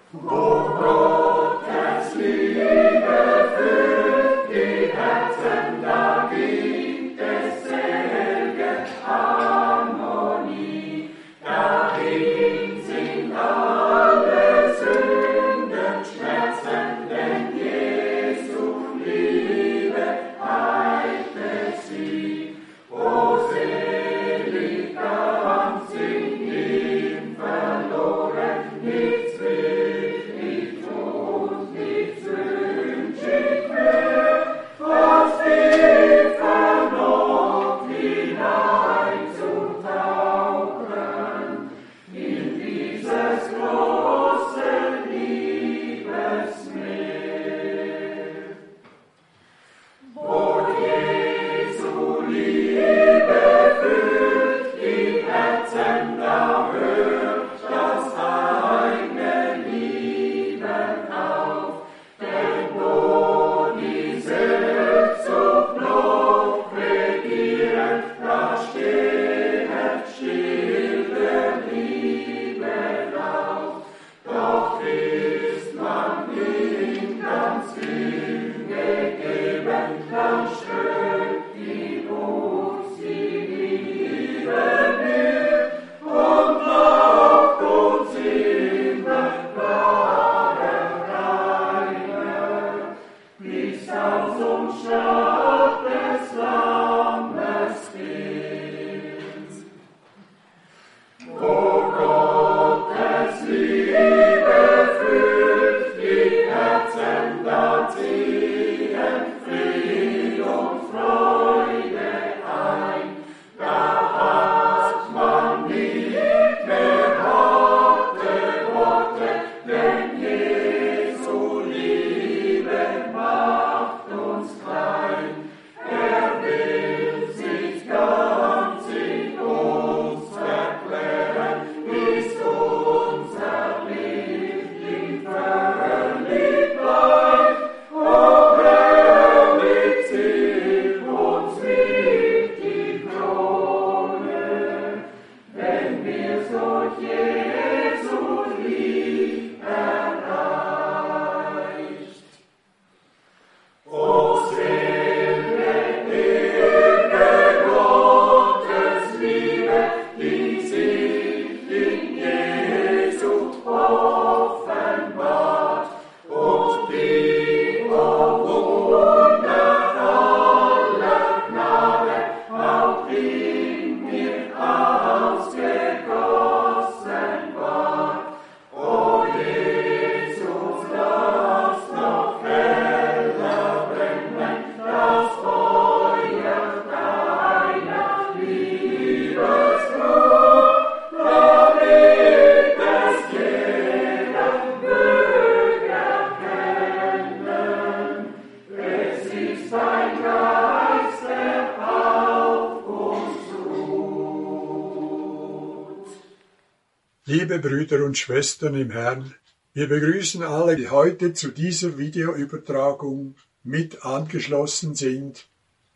Liebe Brüder und Schwestern im Herrn, wir begrüßen alle, die heute zu dieser Videoübertragung mit angeschlossen sind,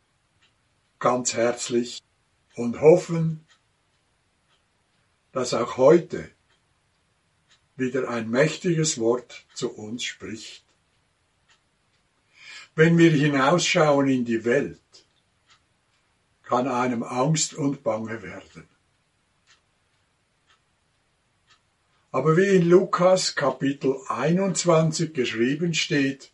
ganz herzlich und hoffen, dass auch heute wieder ein mächtiges Wort zu uns spricht. Wenn wir hinausschauen in die Welt, kann einem Angst und Bange werden. Aber wie in Lukas Kapitel 21 geschrieben steht,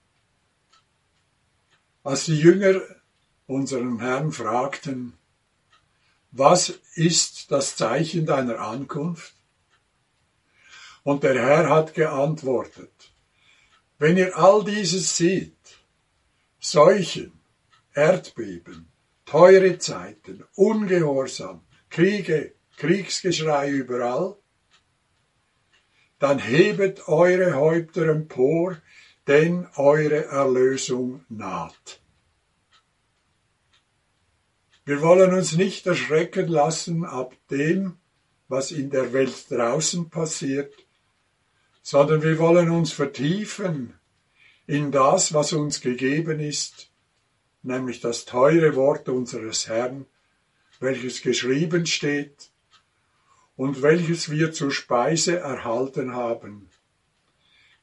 als die Jünger unseren Herrn fragten, was ist das Zeichen deiner Ankunft? Und der Herr hat geantwortet, wenn ihr all dieses seht, Seuchen, Erdbeben, teure Zeiten, Ungehorsam, Kriege, Kriegsgeschrei überall, dann hebet eure Häupter empor, denn eure Erlösung naht. Wir wollen uns nicht erschrecken lassen ab dem, was in der Welt draußen passiert, sondern wir wollen uns vertiefen in das, was uns gegeben ist, nämlich das teure Wort unseres Herrn, welches geschrieben steht und welches wir zur Speise erhalten haben,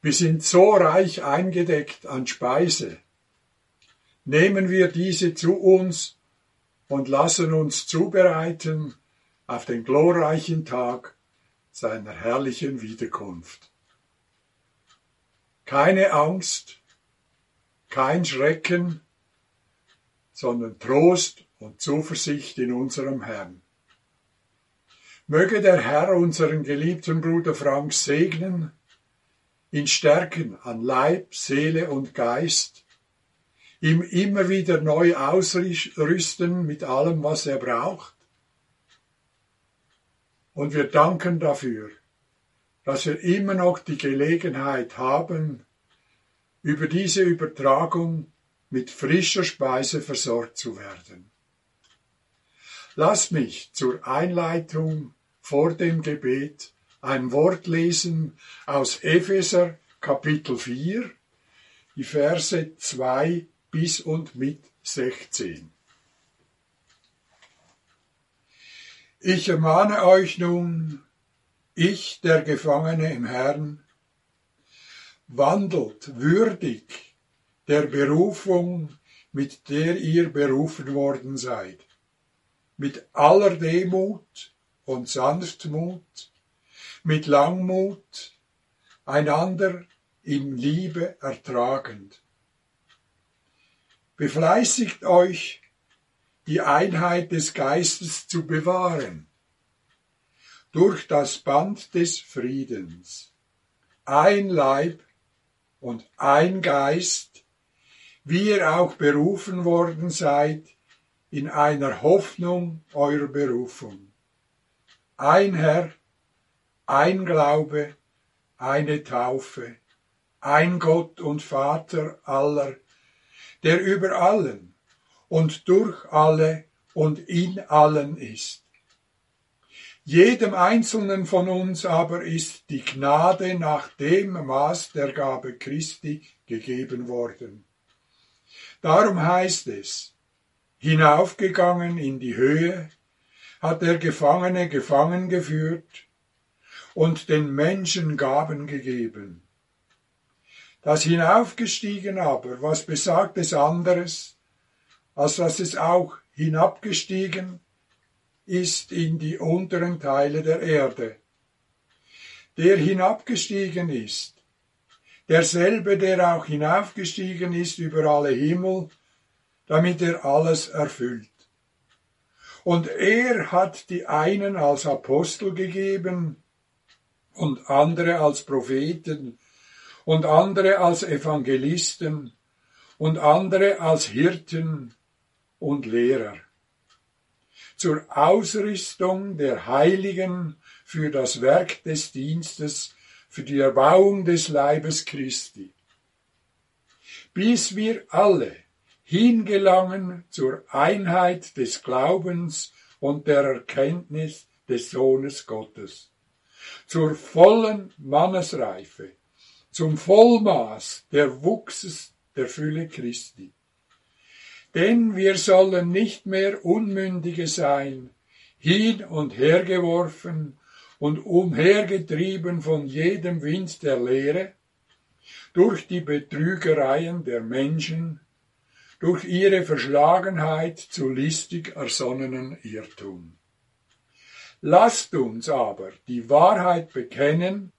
Wir sind so reich eingedeckt an Speise. Nehmen wir diese zu uns und lassen uns zubereiten auf den glorreichen Tag seiner herrlichen Wiederkunft. Keine Angst, kein Schrecken, sondern Trost und Zuversicht in unserem Herrn. Möge der Herr unseren geliebten Bruder Frank segnen, ihn stärken an Leib, Seele und Geist, ihm immer wieder neu ausrüsten mit allem, was er braucht. Und wir danken dafür, dass wir immer noch die Gelegenheit haben, über diese Übertragung mit frischer Speise versorgt zu werden. Lass mich zur Einleitung vor dem Gebet ein Wort lesen aus Epheser Kapitel 4, die Verse 2 bis und mit 16. Ich ermahne euch nun, ich, der Gefangene im Herrn, wandelt würdig der Berufung, mit der ihr berufen worden seid, mit aller Demut und Sanftmut, mit Langmut, einander in Liebe ertragend. Befleißigt euch, die Einheit des Geistes zu bewahren, durch das Band des Friedens. Ein Leib und ein Geist, wie ihr auch berufen worden seid, in einer Hoffnung eurer Berufung. Ein Herr, ein Glaube, eine Taufe, ein Gott und Vater aller, der über allen und durch alle und in allen ist. Jedem Einzelnen von uns aber ist die Gnade nach dem Maß der Gabe Christi gegeben worden. Darum heißt es, hinaufgegangen in die Höhe, hat der Gefangene gefangen geführt und den Menschen Gaben gegeben. Das Hinaufgestiegen aber, was besagt es anderes, als dass es auch hinabgestiegen ist in die unteren Teile der Erde. Der hinabgestiegen ist, derselbe, der auch hinaufgestiegen ist über alle Himmel, damit er alles erfüllt. Und er hat die einen als Apostel gegeben und andere als Propheten und andere als Evangelisten und andere als Hirten und Lehrer, zur Ausrüstung der Heiligen für das Werk des Dienstes, für die Erbauung des Leibes Christi, bis wir alle hingelangen zur Einheit des Glaubens und der Erkenntnis des Sohnes Gottes, zur vollen Mannesreife, zum Vollmaß der Wuchses der Fülle Christi. Denn wir sollen nicht mehr Unmündige sein, hin und her geworfen und umhergetrieben von jedem Wind der Lehre, durch die Betrügereien der Menschen, durch ihre Verschlagenheit zu listig ersonnenen Irrtum. Lasst uns aber die Wahrheit bekennen,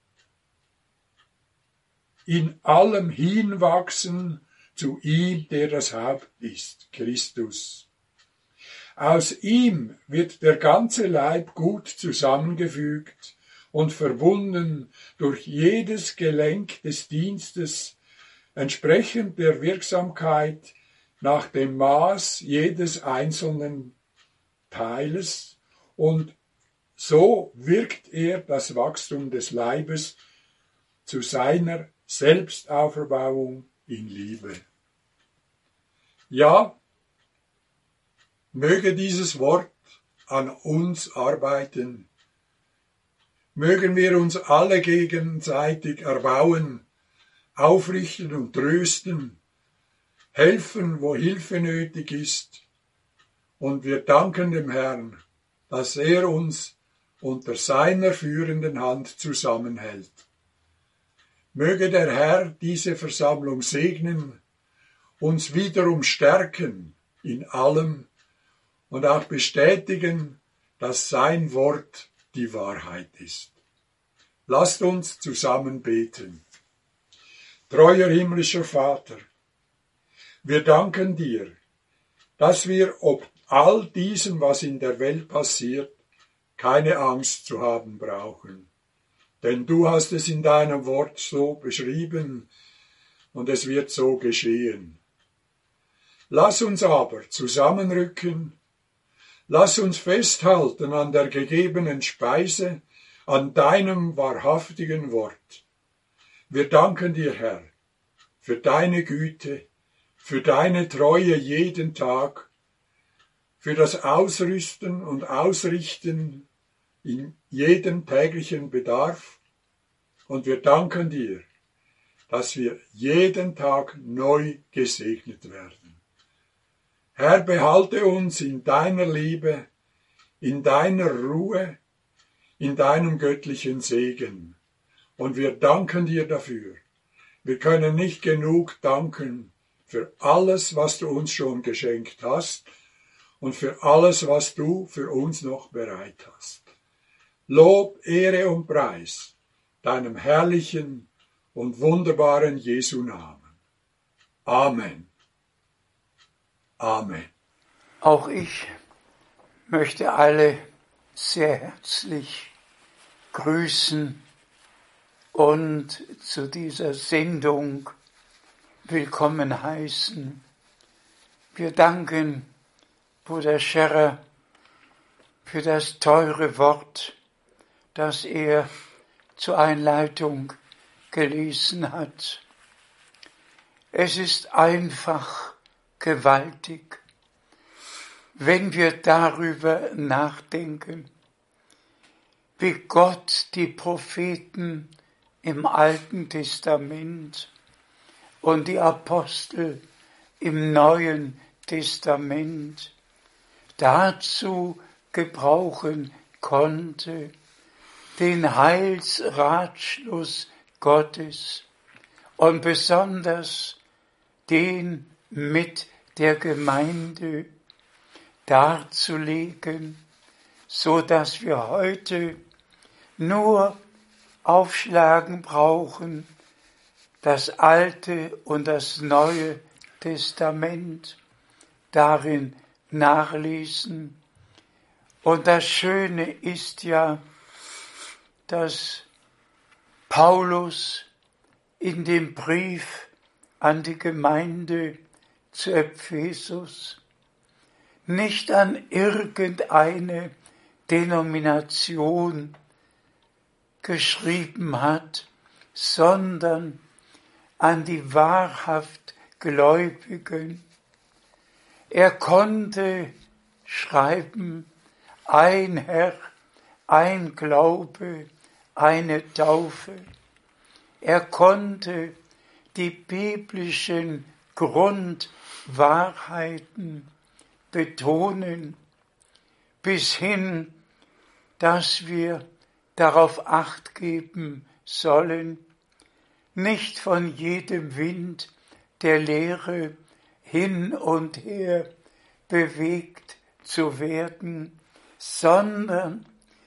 in allem hinwachsen zu ihm, der das Haupt ist, Christus. Aus ihm wird der ganze Leib gut zusammengefügt und verbunden durch jedes Gelenk des Dienstes, entsprechend der Wirksamkeit nach dem Maß jedes einzelnen Teiles, und so wirkt er das Wachstum des Leibes zu seiner Selbstauferbauung in Liebe. Ja, möge dieses Wort an uns arbeiten. Mögen wir uns alle gegenseitig erbauen, aufrichten und trösten, helfen, wo Hilfe nötig ist. Und wir danken dem Herrn, dass er uns unter seiner führenden Hand zusammenhält. Möge der Herr diese Versammlung segnen, uns wiederum stärken in allem und auch bestätigen, dass sein Wort die Wahrheit ist. Lasst uns zusammen beten. Treuer himmlischer Vater, wir danken dir, dass wir ob all diesem, was in der Welt passiert, keine Angst zu haben brauchen. Denn du hast es in deinem Wort so beschrieben und es wird so geschehen. Lass uns aber zusammenrücken, lass uns festhalten an der gegebenen Speise, an deinem wahrhaftigen Wort. Wir danken dir, Herr, für deine Güte, für deine Treue jeden Tag, für das Ausrüsten und Ausrichten in jedem täglichen Bedarf. Und wir danken dir, dass wir jeden Tag neu gesegnet werden. Herr, behalte uns in deiner Liebe, in deiner Ruhe, in deinem göttlichen Segen. Und wir danken dir dafür. Wir können nicht genug danken für alles, was du uns schon geschenkt hast und für alles, was du für uns noch bereit hast. Lob, Ehre und Preis deinem herrlichen und wunderbaren Jesu Namen. Amen. Amen. Auch ich möchte alle sehr herzlich grüßen und zu dieser Sendung willkommen heißen. Wir danken Bruder Scherrer für das teure Wort, das er zur Einleitung gelesen hat. Es ist einfach gewaltig, wenn wir darüber nachdenken, wie Gott die Propheten im Alten Testament und die Apostel im Neuen Testament dazu gebrauchen konnte, den Heilsratschluss Gottes und besonders den mit der Gemeinde darzulegen, so dass wir heute nur aufschlagen brauchen, das Alte und das Neue Testament, darin nachlesen. Und das Schöne ist ja, dass Paulus in dem Brief an die Gemeinde zu Ephesus nicht an irgendeine Denomination geschrieben hat, sondern an die wahrhaft Gläubigen. Er konnte schreiben, ein Herr, ein Glaube, eine Taufe. Er konnte die biblischen Grundwahrheiten betonen, bis hin, dass wir darauf Acht geben sollen, nicht von jedem Wind der Lehre hin und her bewegt zu werden, sondern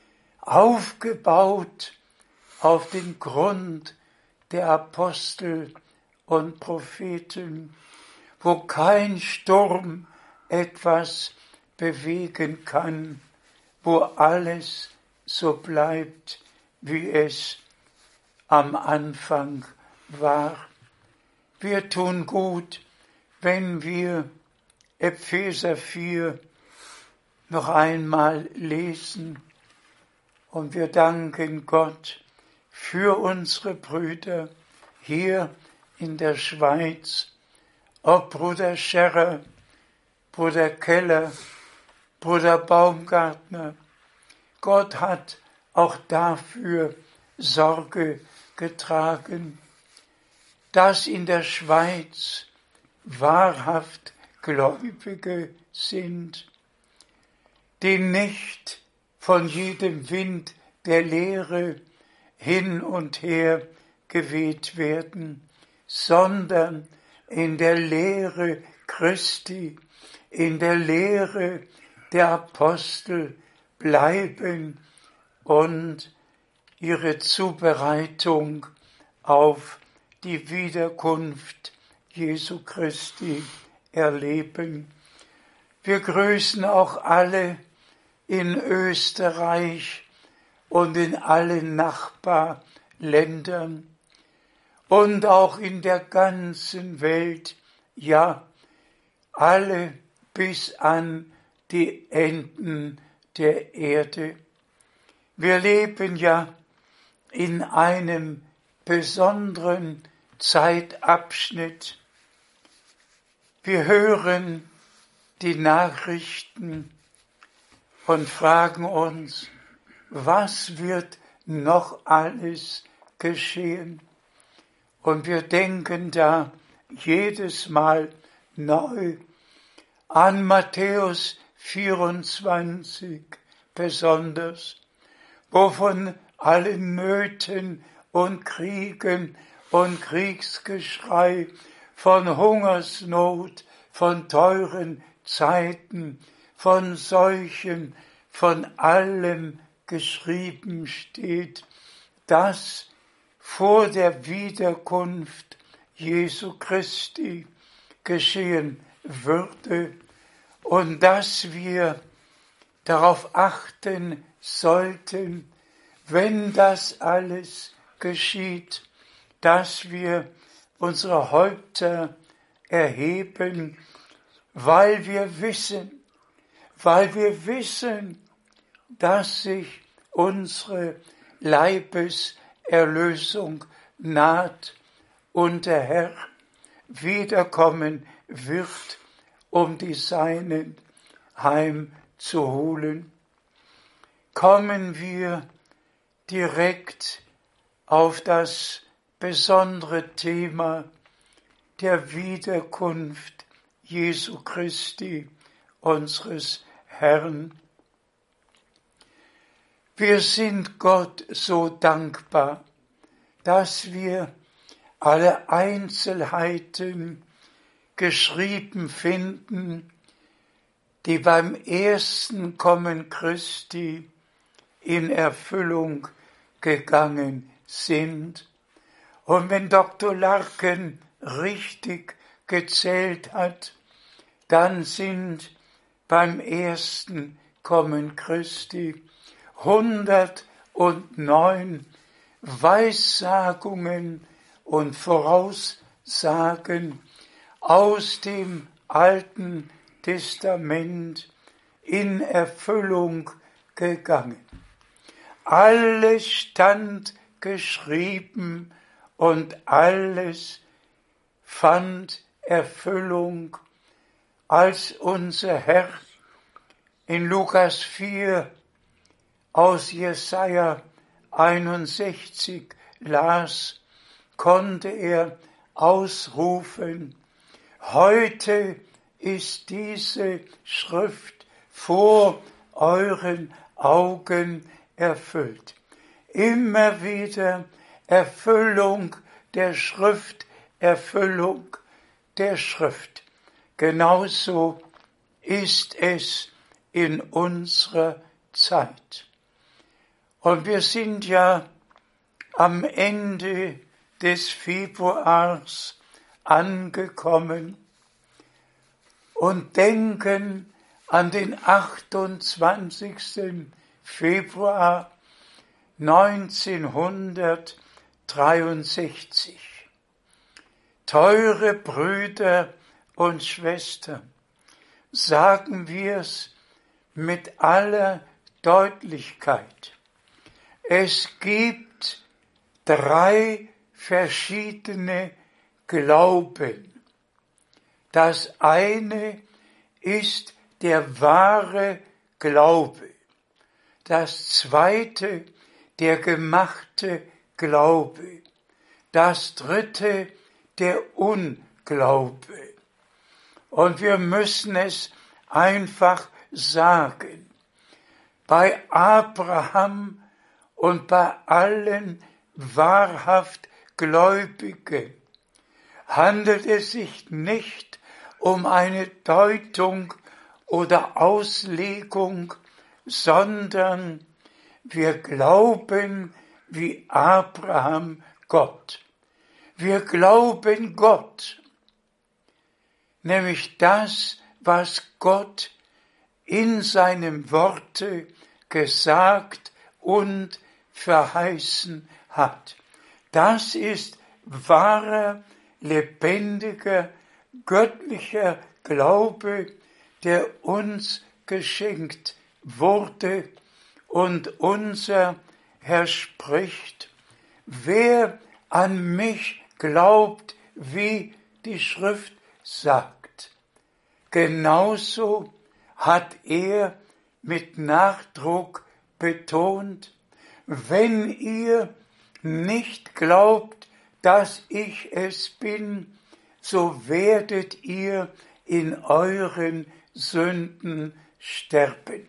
aufgebaut auf den Grund der Apostel und Propheten, wo kein Sturm etwas bewegen kann, wo alles so bleibt, wie es am Anfang war. Wir tun gut, wenn wir Epheser 4 noch einmal lesen, und wir danken Gott für unsere Brüder hier in der Schweiz, ob Bruder Scherrer, Bruder Keller, Bruder Baumgartner. Gott hat auch dafür Sorge getragen, dass in der Schweiz wahrhaft Gläubige sind, die nicht von jedem Wind der Lehre hin und her geweht werden, sondern in der Lehre Christi, in der Lehre der Apostel bleiben und ihre Zubereitung auf die Wiederkunft Jesu Christi erleben. Wir grüßen auch alle in Österreich und in allen Nachbarländern und auch in der ganzen Welt, ja, alle bis an die Enden der Erde. Wir leben ja in einem besonderen Zeitabschnitt. Wir hören die Nachrichten und fragen uns, was wird noch alles geschehen? Und wir denken da jedes Mal neu an Matthäus 24 besonders, wo von allen Nöten und Kriegen und Kriegsgeschrei, von Hungersnot, von teuren Zeiten, von Seuchen, von allem geschrieben steht, das vor der Wiederkunft Jesu Christi geschehen würde und dass wir darauf achten sollten, wenn das alles geschieht, dass wir unsere Häupter erheben, weil wir wissen, dass sich unsere Leibeserlösung naht und der Herr wiederkommen wird, um die Seinen heimzuholen. Kommen wir direkt auf das besondere Thema der Wiederkunft Jesu Christi, unseres Herrn. Wir sind Gott so dankbar, dass wir alle Einzelheiten geschrieben finden, die beim ersten Kommen Christi in Erfüllung gegangen sind. Und wenn Dr. Larken richtig gezählt hat, dann sind beim ersten Kommen Christi 109 Weissagungen und Voraussagen aus dem Alten Testament in Erfüllung gegangen. Alles stand geschrieben und alles fand Erfüllung, als unser Herr in Lukas 4 aus Jesaja 61 las, konnte er ausrufen: Heute ist diese Schrift vor euren Augen erfüllt. Immer wieder Erfüllung der Schrift, Erfüllung der Schrift. Genauso ist es in unserer Zeit. Und wir sind ja am Ende des Februars angekommen und denken an den 28. Februar 1963. Teure Brüder und Schwestern, sagen wir es mit aller Deutlichkeit. Es gibt 3 verschiedene Glauben. Das eine ist der wahre Glaube. Das zweite der gemachte Glaube. Das dritte der Unglaube. Und wir müssen es einfach sagen. Bei Abraham und bei allen wahrhaft Gläubige handelt es sich nicht um eine Deutung oder Auslegung, sondern wir glauben wie Abraham Gott. Wir glauben Gott, nämlich das, was Gott in seinem Worte gesagt und verheißen hat. Das ist wahrer, lebendiger, göttlicher Glaube, der uns geschenkt wurde, und unser Herr spricht: Wer an mich glaubt, wie die Schrift sagt. Genauso hat er mit Nachdruck betont: Wenn ihr nicht glaubt, dass ich es bin, so werdet ihr in euren Sünden sterben.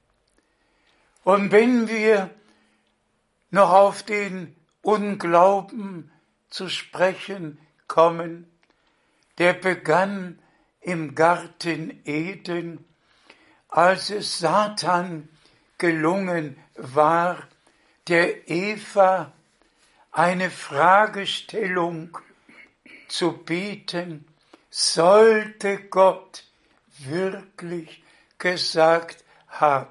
Und wenn wir noch auf den Unglauben zu sprechen kommen, der begann im Garten Eden, als es Satan gelungen war, der Eva eine Fragestellung zu bieten: Sollte Gott wirklich gesagt haben?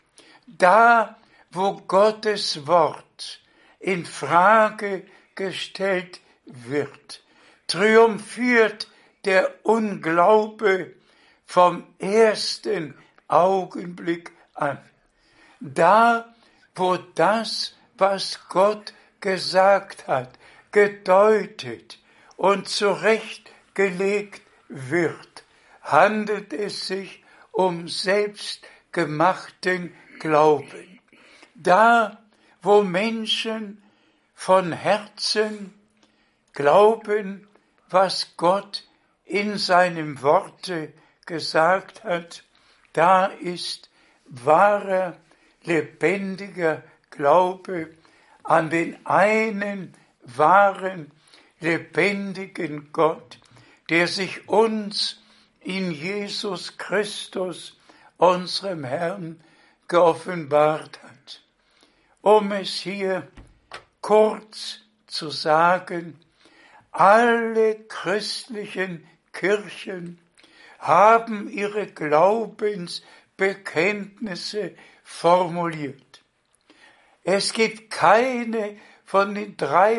Da, wo Gottes Wort in Frage gestellt wird, triumphiert der Unglaube vom ersten Augenblick an. Da, wo das, was Gott gesagt hat, gedeutet und zurechtgelegt wird, handelt es sich um selbstgemachten Glauben. Da, wo Menschen von Herzen glauben, was Gott in seinem Worte gesagt hat, da ist wahrer, lebendiger Glaube an den einen wahren, lebendigen Gott, der sich uns in Jesus Christus, unserem Herrn, geoffenbart hat. Um es hier kurz zu sagen: Alle christlichen Kirchen haben ihre Glaubensbekenntnisse formuliert. Es gibt keine von den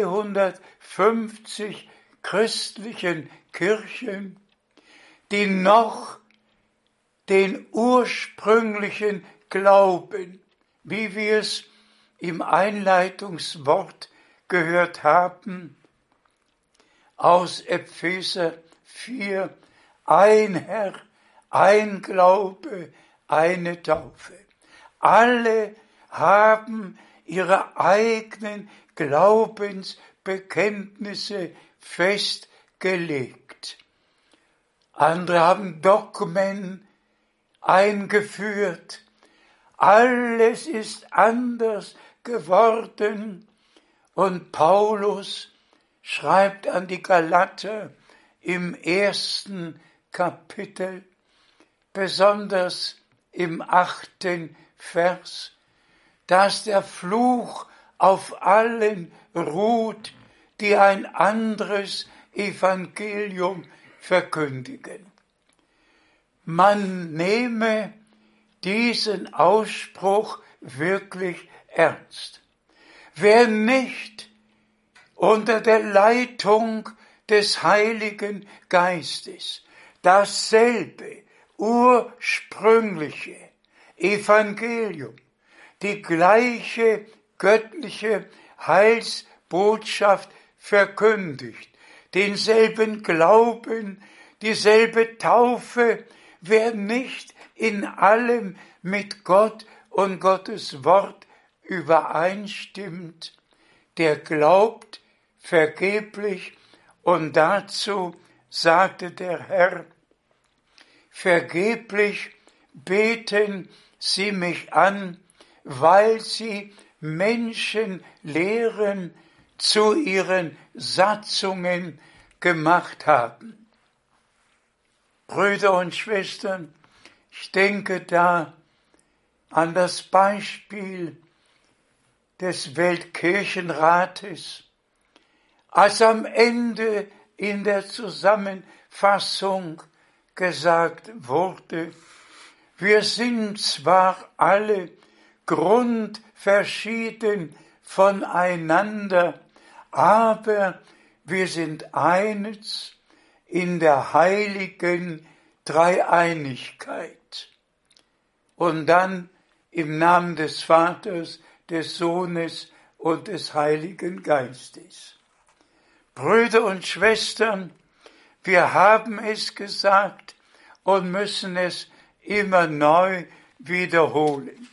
350 christlichen Kirchen, die noch den ursprünglichen Glauben, wie wir es im Einleitungswort gehört haben, aus Epheser 4, ein Herr, ein Glaube, eine Taufe. Alle haben ihre eigenen Glaubensbekenntnisse festgelegt. Andere haben Dogmen eingeführt. Alles ist anders geworden. Und Paulus schreibt an die Galater im 1. Kapitel, besonders im 8. Vers, dass der Fluch auf allen ruht, die ein anderes Evangelium verkündigen. Man nehme diesen Ausspruch wirklich ernst. Wer nicht unter der Leitung des Heiligen Geistes dasselbe ursprüngliche Evangelium, die gleiche göttliche Heilsbotschaft verkündigt, denselben Glauben, dieselbe Taufe, wer nicht in allem mit Gott und Gottes Wort übereinstimmt, der glaubt vergeblich. Und dazu sagte der Herr: Vergeblich beten sie mich an, weil sie Menschen lehren, zu ihren Satzungen gemacht haben. Brüder und Schwestern, ich denke da an das Beispiel des Weltkirchenrates, als am Ende in der Zusammenfassung gesagt wurde, wir sind zwar alle grundverschieden voneinander, aber wir sind eines in der heiligen Dreieinigkeit. Und dann im Namen des Vaters, des Sohnes und des Heiligen Geistes. Brüder und Schwestern, wir haben es gesagt und müssen es immer neu wiederholen.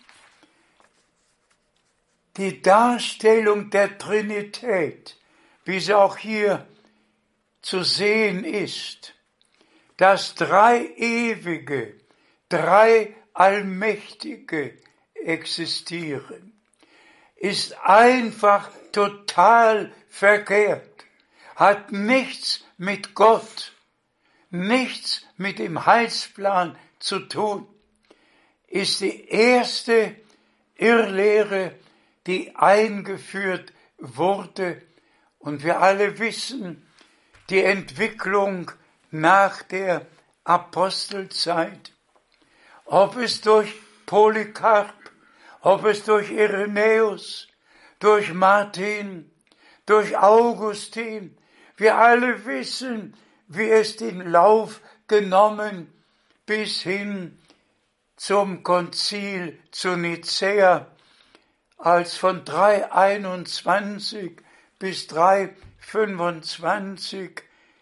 Die Darstellung der Trinität, wie sie auch hier zu sehen ist, dass drei Ewige, drei Allmächtige existieren, ist einfach total verkehrt, hat nichts mit Gott, nichts mit dem Heilsplan zu tun, ist die erste Irrlehre, die eingeführt wurde. Und wir alle wissen, die Entwicklung nach der Apostelzeit, ob es durch Polycarp, ob es durch Irenäus, durch Martin, durch Augustin, wir alle wissen, wie es den Lauf genommen bis hin zum Konzil zu Nicäa, als von 321 bis 325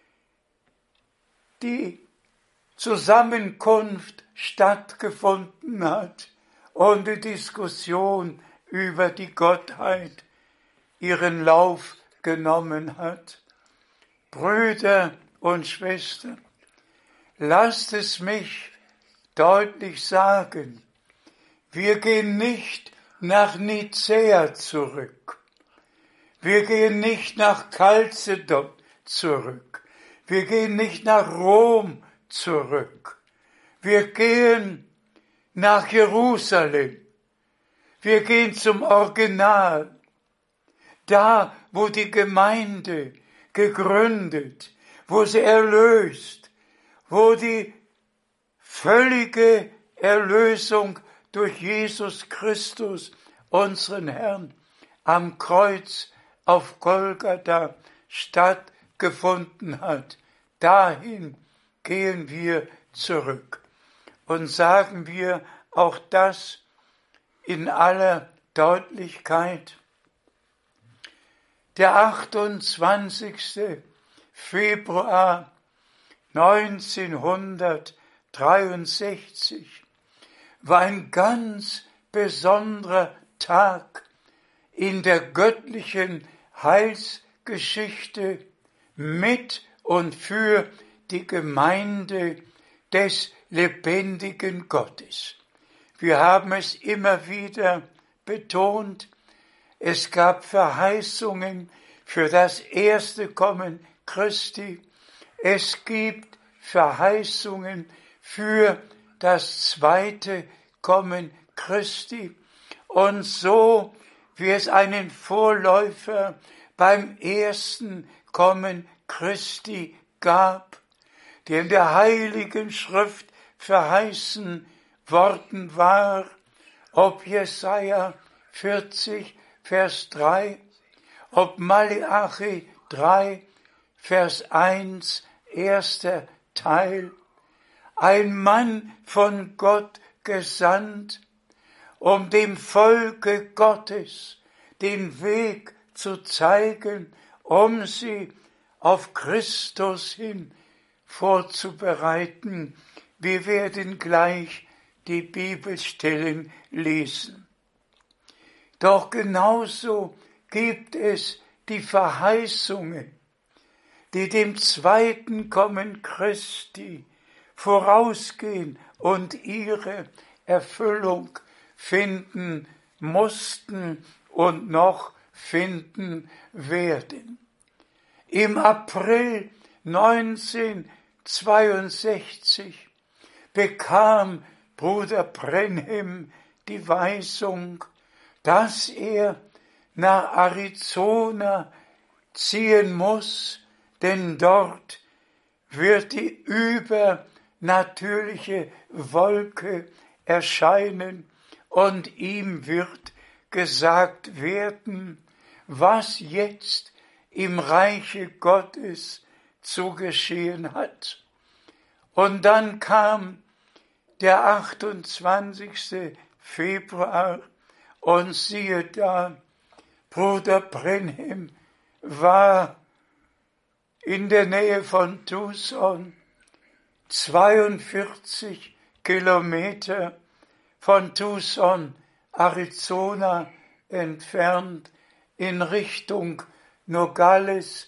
die Zusammenkunft stattgefunden hat und die Diskussion über die Gottheit ihren Lauf genommen hat. Brüder und Schwestern, lasst es mich deutlich sagen, wir gehen nicht nach Nicäa zurück. Wir gehen nicht nach Chalcedon zurück. Wir gehen nicht nach Rom zurück. Wir gehen nach Jerusalem. Wir gehen zum Original. Da, wo die Gemeinde gegründet, wo sie erlöst, wo die völlige Erlösung durch Jesus Christus, unseren Herrn, am Kreuz auf Golgatha stattgefunden hat. Dahin gehen wir zurück. Und sagen wir auch das in aller Deutlichkeit. Der 28. Februar 1963 war ein ganz besonderer Tag in der göttlichen Heilsgeschichte mit und für die Gemeinde des lebendigen Gottes. Wir haben es immer wieder betont, es gab Verheißungen für das erste Kommen Christi, es gibt Verheißungen für das zweite Kommen Christi und so wie es einen Vorläufer beim ersten Kommen Christi gab, der in der Heiligen Schrift verheißen worden war, ob Jesaja 40, Vers 3, ob Maleachi 3, Vers 1, erster Teil, ein Mann von Gott gesandt, um dem Volke Gottes den Weg zu zeigen, um sie auf Christus hin vorzubereiten. Wir werden gleich die Bibelstellen lesen. Doch genauso gibt es die Verheißungen, die dem zweiten Kommen Christi vorausgehen und ihre Erfüllung finden mussten und noch finden werden. Im April 1962 bekam Bruder Branham die Weisung, dass er nach Arizona ziehen muss, denn dort wird die übernatürliche Wolke erscheinen und ihm wird gesagt werden, was jetzt im Reiche Gottes zu geschehen hat. Und dann kam der 28. Februar und siehe da, Bruder Branham war in der Nähe von Tucson, 42 Kilometer von Tucson, Arizona entfernt, in Richtung Nogales,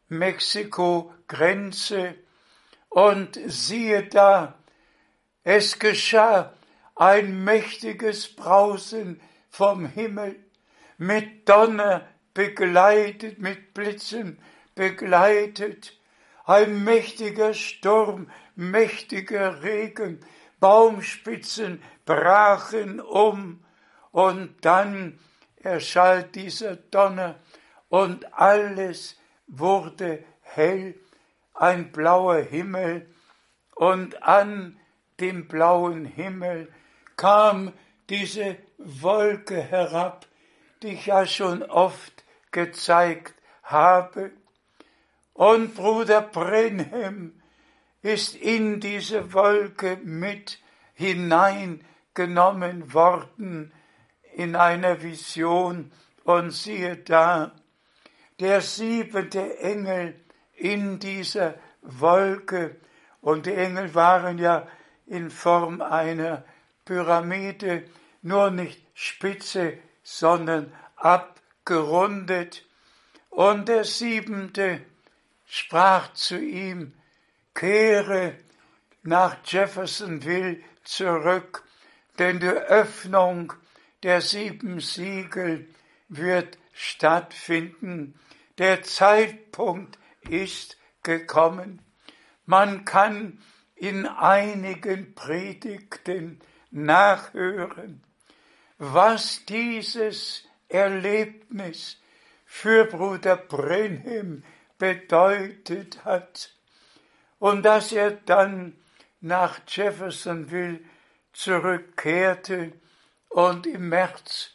Mexiko-Grenze. Und siehe da, es geschah ein mächtiges Brausen vom Himmel, mit Donner begleitet, mit Blitzen begleitet, ein mächtiger Sturm, mächtiger Regen, Baumspitzen brachen um und dann erschallt dieser Donner und alles wurde hell, ein blauer Himmel und an dem blauen Himmel kam diese Wolke herab, die ich ja schon oft gezeigt habe. Und Bruder Branham ist in diese Wolke mit hineingenommen worden in einer Vision. Und siehe da, der 7. Engel in dieser Wolke. Und die Engel waren ja in Form einer Pyramide, nur nicht spitze, sondern abgerundet. Und der 7. sprach zu ihm, kehre nach Jeffersonville zurück, denn die Öffnung der 7 Siegel wird stattfinden. Der Zeitpunkt ist gekommen. Man kann in einigen Predigten nachhören, was dieses Erlebnis für Bruder Branham bedeutet hat und dass er dann nach Jeffersonville zurückkehrte und im März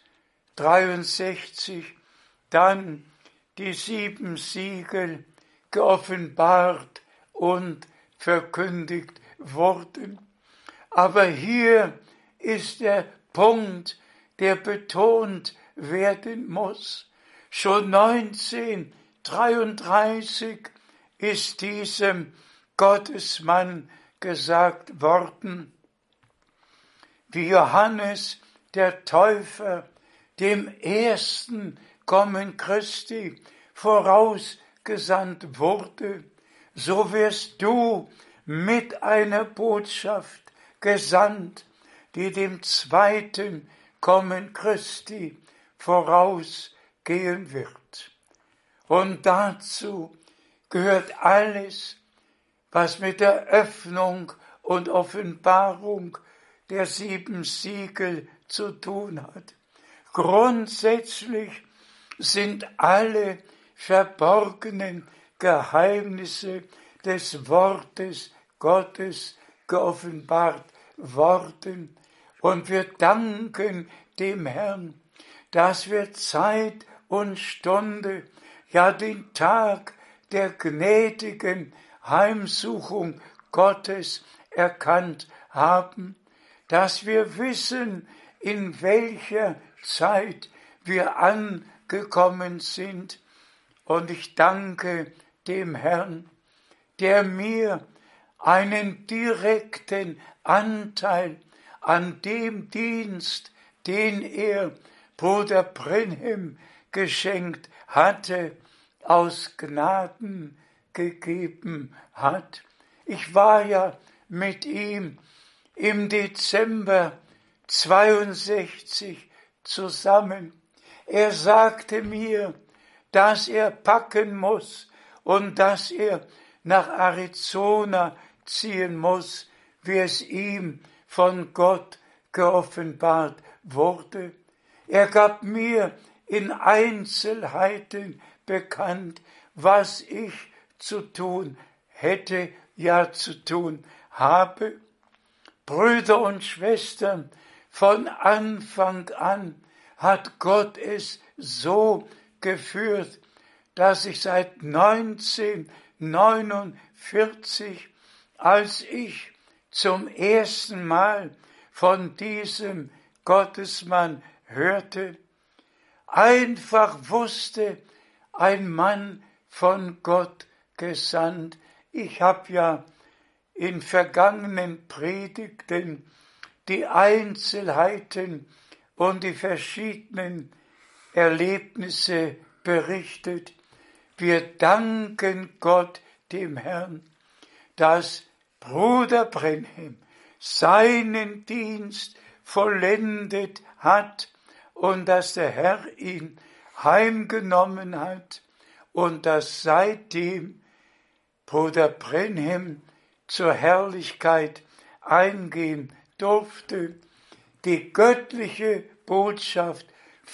63 dann die 7 Siegel geoffenbart und verkündigt wurden. Aber hier ist der Punkt, der betont werden muss. Schon 1933 ist diesem Gottesmann gesagt worden, wie Johannes der Täufer dem ersten Kommen Christi vorausgesandt wurde, so wirst du mit einer Botschaft gesandt, die dem zweiten Kommen Christi vorausgehen wird. Und dazu gehört alles, was mit der Öffnung und Offenbarung der 7 Siegel zu tun hat. Grundsätzlich sind alle verborgenen Geheimnisse des Wortes Gottes geoffenbart worden. Und wir danken dem Herrn, dass wir Zeit und Stunde, ja den Tag der gnädigen Heimsuchung Gottes erkannt haben, dass wir wissen, in welcher Zeit wir angekommen sind. Und ich danke dem Herrn, der mir einen direkten Anteil an dem Dienst, den er Bruder Branham geschenkt hatte, aus Gnaden gegeben hat. Ich war ja mit ihm im Dezember 62 zusammen. Er sagte mir, dass er packen muss und dass er nach Arizona ziehen muss, wie es ihm von Gott geoffenbart wurde. Er gab mir in Einzelheiten bekannt, was ich zu tun hätte, ja zu tun habe. Brüder und Schwestern, von Anfang an hat Gott es so geführt, dass ich seit 1949, als ich zum ersten Mal von diesem Gottesmann hörte, einfach wusste, ein Mann von Gott gesandt. Ich habe ja in vergangenen Predigten die Einzelheiten und die verschiedenen Erlebnisse berichtet. Wir danken Gott, dem Herrn, dass Bruder Branham seinen Dienst vollendet hat und dass der Herr ihn heimgenommen hat und dass seitdem Bruder Branham zur Herrlichkeit eingehen durfte, die göttliche Botschaft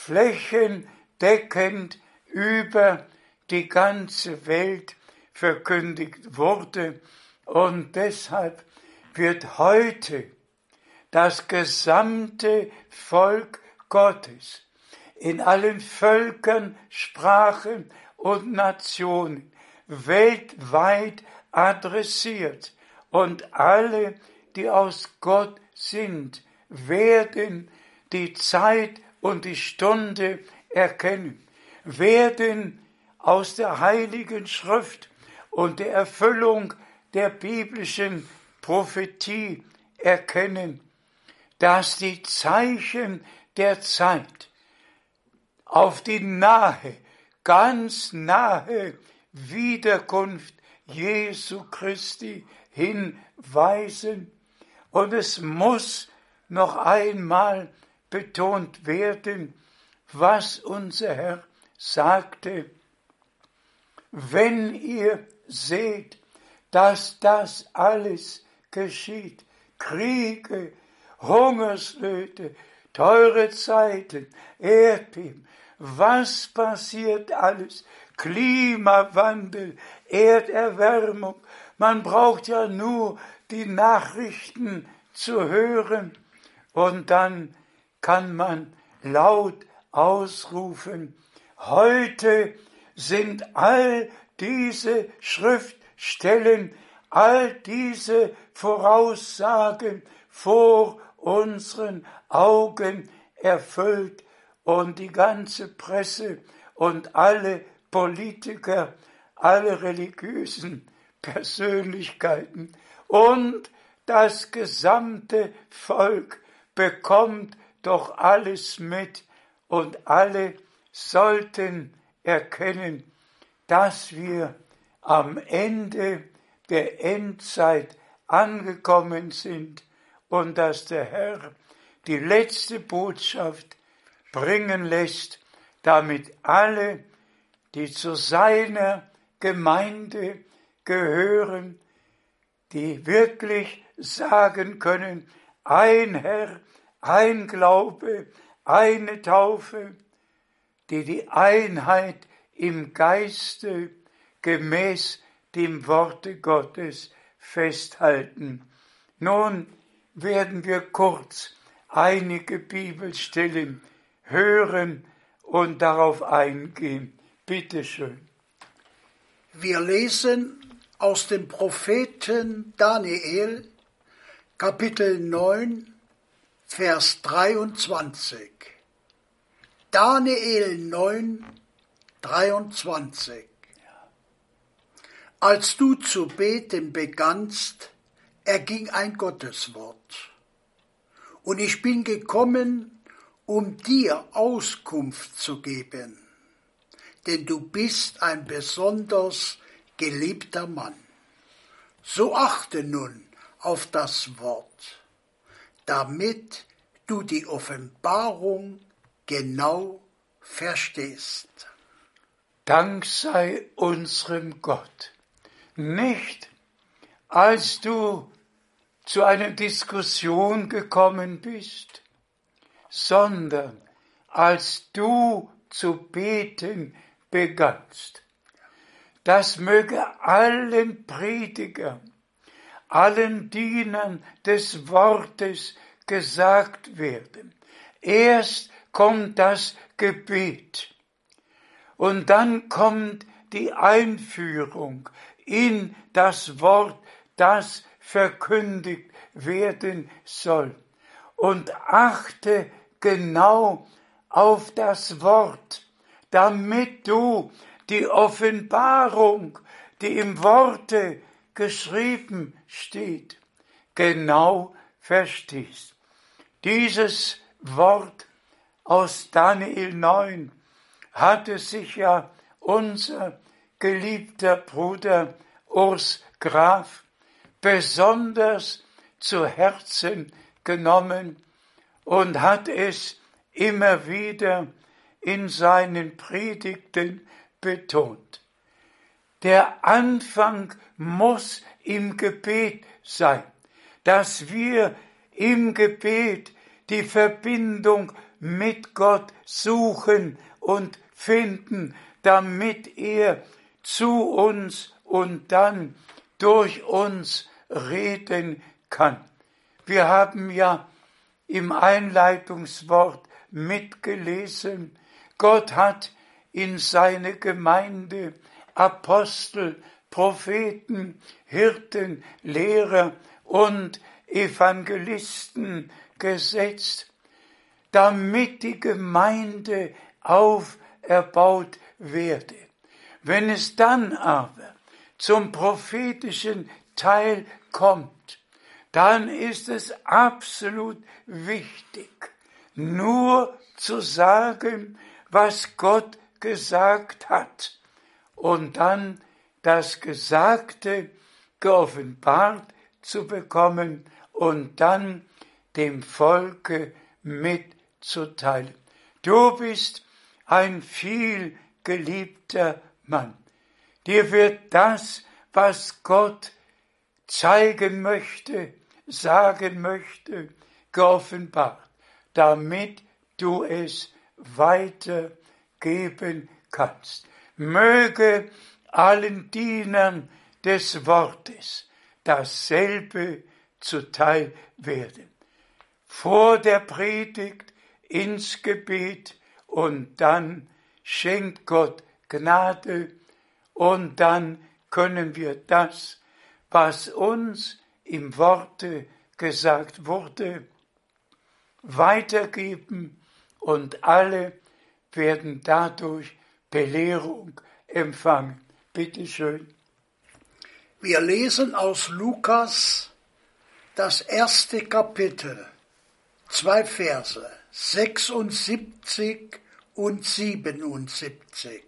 flächendeckend über die ganze Welt verkündigt wurde. Und deshalb wird heute das gesamte Volk Gottes in allen Völkern, Sprachen und Nationen weltweit adressiert. Und alle, die aus Gott sind, werden die Zeit und die Stunde erkennen, werden aus der Heiligen Schrift und der Erfüllung der biblischen Prophetie erkennen, dass die Zeichen der Zeit auf die nahe, ganz nahe Wiederkunft Jesu Christi hinweisen. Und es muss noch einmal betont werden, was unser Herr sagte: Wenn ihr seht, dass das alles geschieht, Kriege, Hungersnöte, teure Zeiten, Erdbeben, was passiert alles? Klimawandel, Erderwärmung, man braucht ja nur die Nachrichten zu hören und dann kann man laut ausrufen: Heute sind all diese Schriftstellen, all diese Voraussagen vor unseren Augen erfüllt, und die ganze Presse und alle Politiker, alle religiösen Persönlichkeiten und das gesamte Volk bekommt doch alles mit, und alle sollten erkennen, dass wir am Ende der Endzeit angekommen sind und dass der Herr die letzte Botschaft bringen lässt, damit alle, die zu seiner Gemeinde gehören, die wirklich sagen können: ein Herr, ein Glaube, eine Taufe, die die Einheit im Geiste gemäß dem Worte Gottes festhalten. Nun werden wir kurz einige Bibelstellen hören und darauf eingehen. Bitte schön. Wir lesen aus dem Propheten Daniel, Kapitel 9, Vers 23. Daniel 9, 23. Als du zu beten begannst, erging ein Gotteswort. Und ich bin gekommen, um dir Auskunft zu geben, denn du bist ein besonders geliebter Mann. So achte nun auf das Wort, damit du die Offenbarung genau verstehst. Dank sei unserem Gott. Nicht, als du zu einer Diskussion gekommen bist, sondern als du zu beten begannst. Das möge allen Predigern, allen Dienern des Wortes gesagt werden. Erst kommt das Gebet und dann kommt die Einführung in das Wort, das verkündigt werden soll. Und achte genau auf das Wort, damit du die Offenbarung, die im Worte geschrieben steht, genau verstehst. Dieses Wort aus Daniel 9 hatte sich ja unser geliebter Bruder Urs Graf besonders zu Herzen genommen und hat es immer wieder in seinen Predigten betont. Der Anfang muss im Gebet sein, dass wir im Gebet die Verbindung mit Gott suchen und finden, damit er zu uns und dann durch uns reden kann. Wir haben ja im Einleitungswort mitgelesen, Gott hat in seine Gemeinde Apostel, Propheten, Hirten, Lehrer und Evangelisten gesetzt, damit die Gemeinde auferbaut werde. Wenn es dann aber zum prophetischen Teil kommt, dann ist es absolut wichtig, nur zu sagen, was Gott gesagt hat und dann das Gesagte geoffenbart zu bekommen und dann dem Volke mitzuteilen. Du bist ein viel geliebter Mann. Dir wird das, was Gott zeigen möchte, sagen möchte, geoffenbart, damit du es weitergeben kannst. Möge allen Dienern des Wortes dasselbe zuteil werden. Vor der Predigt ins Gebet und dann schenkt Gott Gnade und dann können wir das, was uns im Worte gesagt wurde, weitergeben und alle werden dadurch Belehrung empfangen. Bitte schön. Wir lesen aus Lukas das 1. Kapitel, 2 Verse, 76 und 77.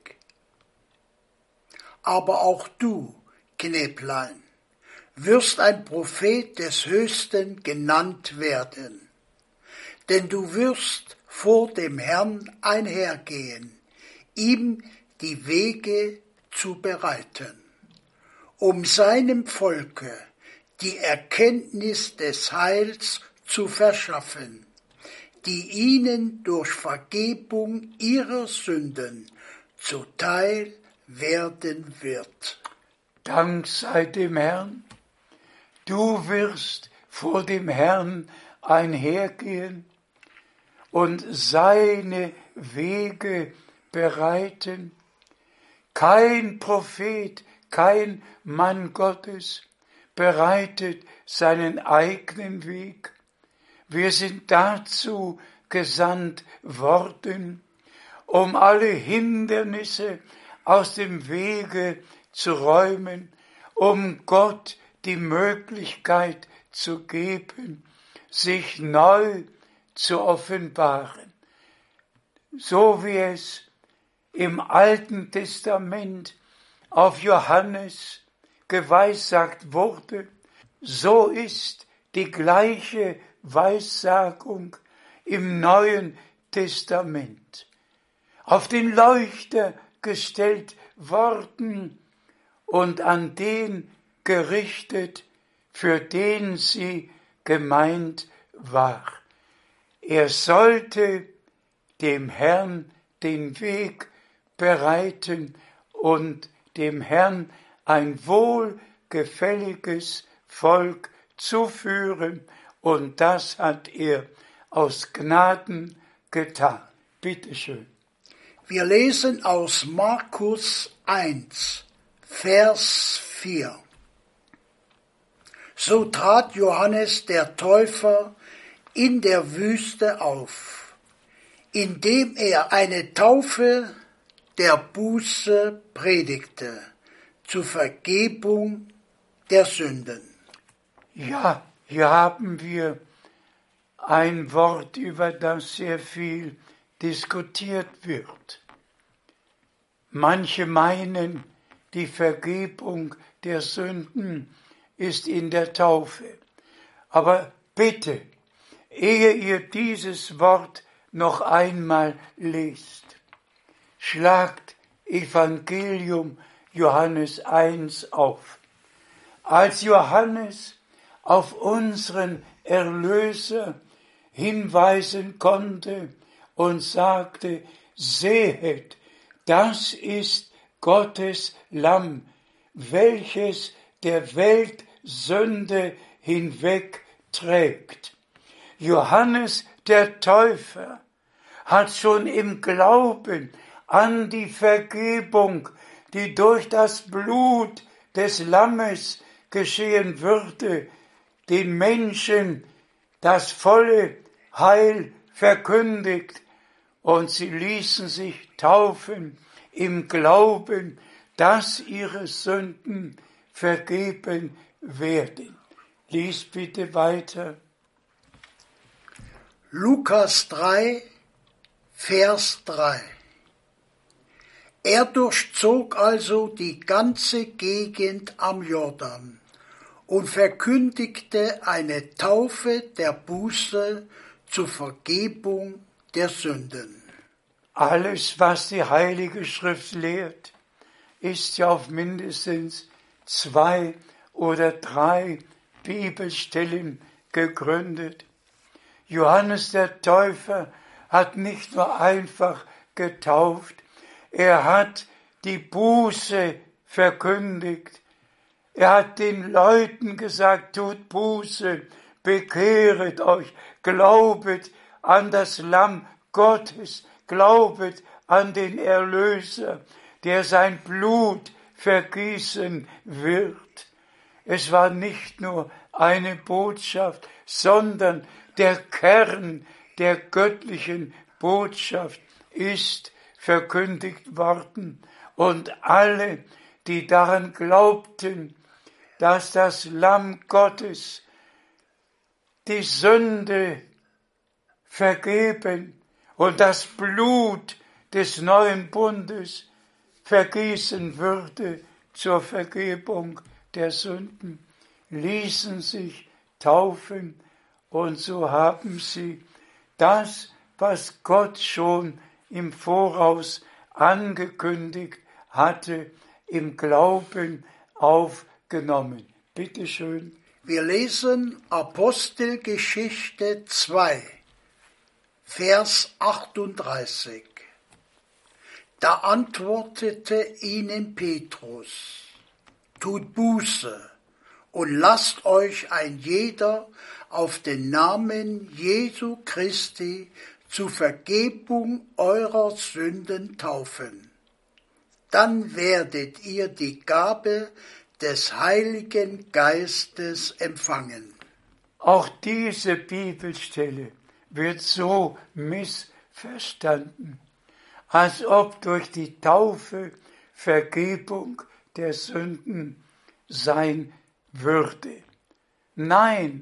Aber auch du, Knäblein, wirst ein Prophet des Höchsten genannt werden, denn du wirst vor dem Herrn einhergehen, ihm die Wege zu bereiten, um seinem Volke die Erkenntnis des Heils zu verschaffen, die ihnen durch Vergebung ihrer Sünden zuteil werden wird. Dank sei dem Herrn. Du wirst vor dem Herrn einhergehen und seine Wege bereiten. Kein Prophet, kein Mann Gottes bereitet seinen eigenen Weg. Wir sind dazu gesandt worden, um alle Hindernisse aus dem Wege zu räumen, um Gott die Möglichkeit zu geben, sich neu zu offenbaren. So wie es im Alten Testament auf Johannes geweissagt wurde, so ist die gleiche Weissagung im Neuen Testament. auf den Leuchter gestellt worden und an den gerichtet, für den sie gemeint war. Er sollte dem Herrn den Weg bereiten und dem Herrn ein wohlgefälliges Volk zuführen, und das hat er aus Gnaden getan. Bitte schön. Wir lesen aus Markus 1, Vers 4. So trat Johannes der Täufer in der Wüste auf, indem er eine Taufe der Buße predigte, zur Vergebung der Sünden. Ja, hier haben wir ein Wort, über das sehr viel diskutiert wird. Manche meinen, die Vergebung der Sünden ist in der Taufe. Aber bitte, ehe ihr dieses Wort noch einmal lest, schlagt Evangelium Johannes 1 auf. Als Johannes auf unseren Erlöser hinweisen konnte und sagte, sehet, das ist Gottes Lamm, welches der Welt Sünde hinwegträgt. Johannes der Täufer hat schon im Glauben an die Vergebung, die durch das Blut des Lammes geschehen würde, den Menschen das volle Heil verkündigt, und sie ließen sich taufen im Glauben, dass ihre Sünden vergeben werden. Lies bitte weiter. Lukas 3, Vers 3. Er durchzog also die ganze Gegend am Jordan und verkündigte eine Taufe der Buße zur Vergebung der Sünden. Alles, was die Heilige Schrift lehrt, ist ja auf mindestens 2 oder 3 Bibelstellen gegründet. Johannes der Täufer hat nicht nur einfach getauft, er hat die Buße verkündigt. Er hat den Leuten gesagt, tut Buße, bekehret euch, glaubet an das Lamm Gottes, glaubet an den Erlöser, der sein Blut vergießen wird. Es war nicht nur eine Botschaft, sondern der Kern der göttlichen Botschaft ist verkündigt worden. Und alle, die daran glaubten, dass das Lamm Gottes die Sünde vergeben und das Blut des neuen Bundes vergießen würde zur Vergebung der Sünden, ließen sich taufen, und so haben sie das, was Gott schon im Voraus angekündigt hatte, im Glauben aufgenommen. Bitte schön. Wir lesen Apostelgeschichte 2, Vers 38. Da antwortete ihnen Petrus, tut Buße und lasst euch ein jeder auf den Namen Jesu Christi zur Vergebung eurer Sünden taufen. Dann werdet ihr die Gabe des Heiligen Geistes empfangen. Auch diese Bibelstelle wird so missverstanden, als ob durch die Taufe Vergebung der Sünden sein würde. Nein,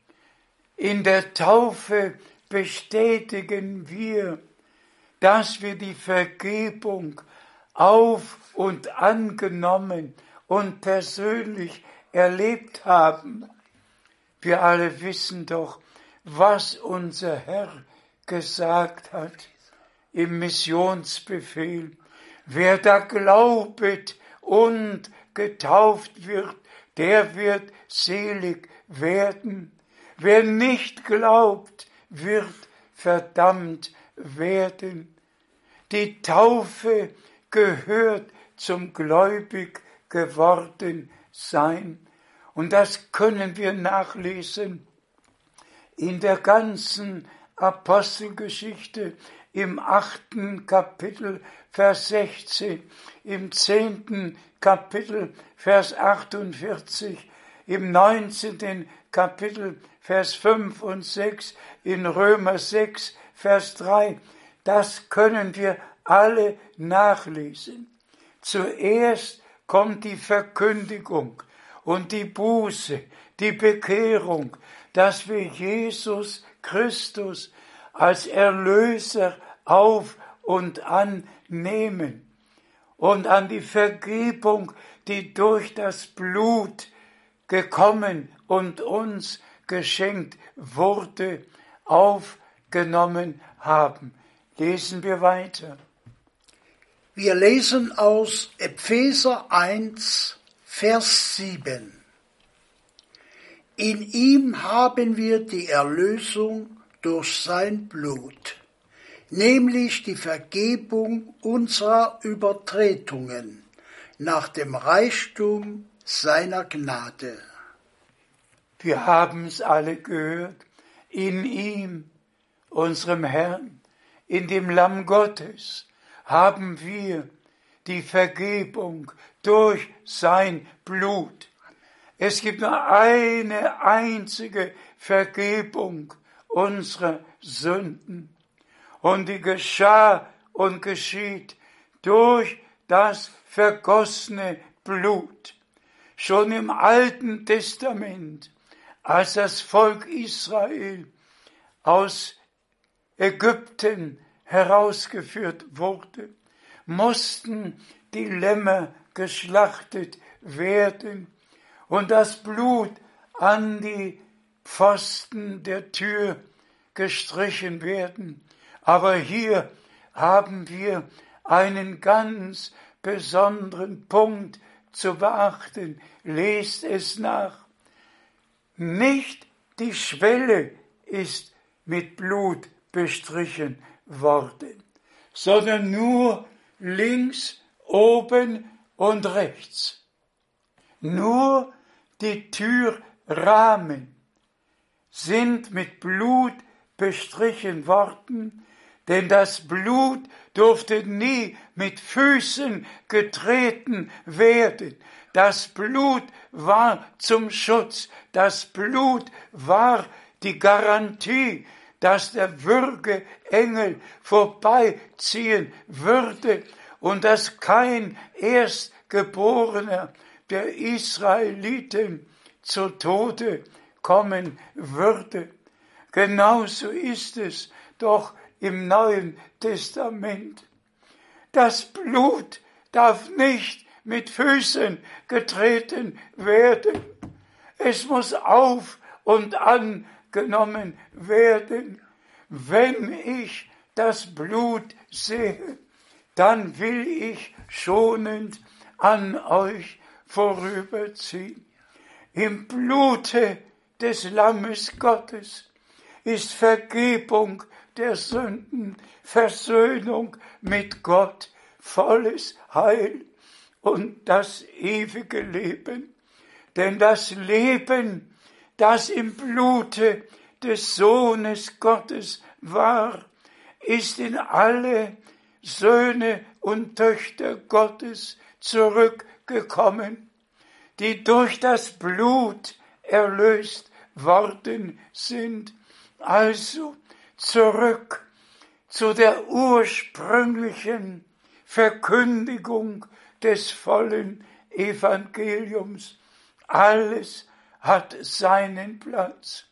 in der Taufe bestätigen wir, dass wir die Vergebung auf und angenommen und persönlich erlebt haben. Wir alle wissen doch, was unser Herr gesagt hat. im Missionsbefehl. Wer da glaubet und getauft wird, der wird selig werden. Wer nicht glaubt, wird verdammt werden. Die Taufe gehört zum gläubig geworden sein. Und das können wir nachlesen in der ganzen Apostelgeschichte, im 8. Kapitel, Vers 16, im 10. Kapitel, Vers 48, im 19. Kapitel, Vers 5 und 6, in Römer 6, Vers 3. Das können wir alle nachlesen. Zuerst kommt die Verkündigung und die Buße, die Bekehrung, dass wir Jesus Christus als Erlöser auf und annehmen und an die Vergebung, die durch das Blut gekommen und uns geschenkt wurde, aufgenommen haben. Lesen wir weiter. Wir lesen aus Epheser 1, Vers 7. In ihm haben wir die Erlösung durch sein Blut, nämlich die Vergebung unserer Übertretungen nach dem Reichtum seiner Gnade. Wir haben es alle gehört, in ihm, unserem Herrn, in dem Lamm Gottes, haben wir die Vergebung durch sein Blut. Es gibt nur eine einzige Vergebung unserer Sünden. Und die geschah und geschieht durch das vergossene Blut. Schon im Alten Testament, als das Volk Israel aus Ägypten herausgeführt wurde, mussten die Lämmer geschlachtet werden und das Blut an die Pfosten der Tür gestrichen werden. Aber hier haben wir einen ganz besonderen Punkt zu beachten. Lest es nach. Nicht die Schwelle ist mit Blut bestrichen worden, sondern nur links, oben und rechts. Nur die Türrahmen sind mit Blut bestrichen worden, denn das Blut durfte nie mit Füßen getreten werden. Das Blut war zum Schutz. Das Blut war die Garantie, dass der Würgeengel vorbeiziehen würde und dass kein Erstgeborener der Israeliten zu Tode kommen würde. Genauso ist es doch im Neuen Testament. Das Blut darf nicht mit Füßen getreten werden. Es muss auf und angenommen werden. Wenn ich das Blut sehe, dann will ich schonend an euch vorüberziehen. Im Blute des Lammes Gottes ist Vergebung der Sünden, Versöhnung mit Gott, volles Heil und das ewige Leben. Denn das Leben, das im Blute des Sohnes Gottes war, ist in alle Söhne und Töchter Gottes zurückgekommen, die durch das Blut erlöst worden sind. Also zurück zu der ursprünglichen Verkündigung des vollen Evangeliums. Alles hat seinen Platz.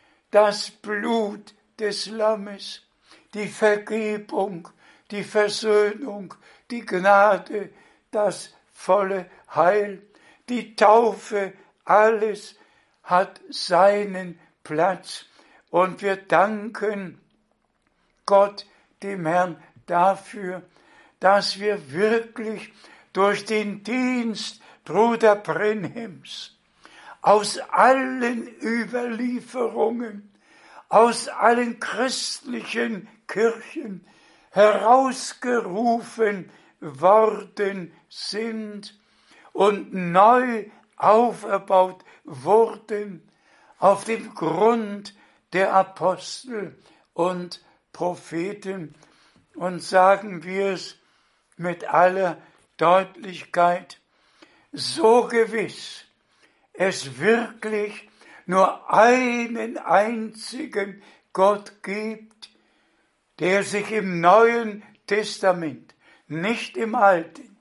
Das Blut des Lammes, die Vergebung, die Versöhnung, die Gnade, das volle Heil, die Taufe, alles hat seinen Platz. Und wir danken Gott, dem Herrn dafür, dass wir wirklich durch den Dienst Bruder Brenhems aus allen Überlieferungen, aus allen christlichen Kirchen herausgerufen worden sind und neu auferbaut wurden auf dem Grund der Apostel und Propheten. Und sagen wir es mit aller Deutlichkeit, so gewiss es wirklich nur einen einzigen Gott gibt, der sich im Neuen Testament, nicht im Alten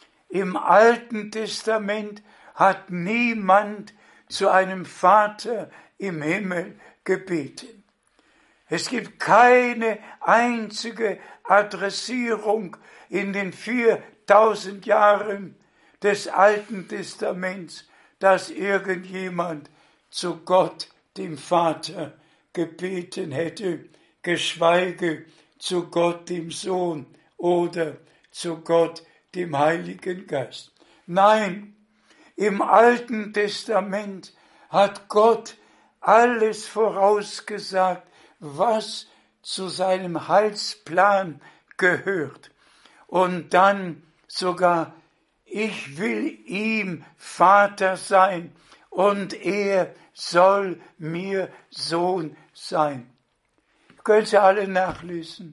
Testament hat niemand zu einem Vater im Himmel gebeten. Es gibt keine einzige Adressierung in den 4000 Jahren des Alten Testaments, dass irgendjemand zu Gott, dem Vater, gebeten hätte, geschweige zu Gott, dem Sohn oder zu Gott, dem Heiligen Geist. Nein, im Alten Testament hat Gott alles vorausgesagt, was zu seinem Heilsplan gehört. Und dann sogar, ich will ihm Vater sein und er soll mir Sohn sein. Können Sie alle nachlesen.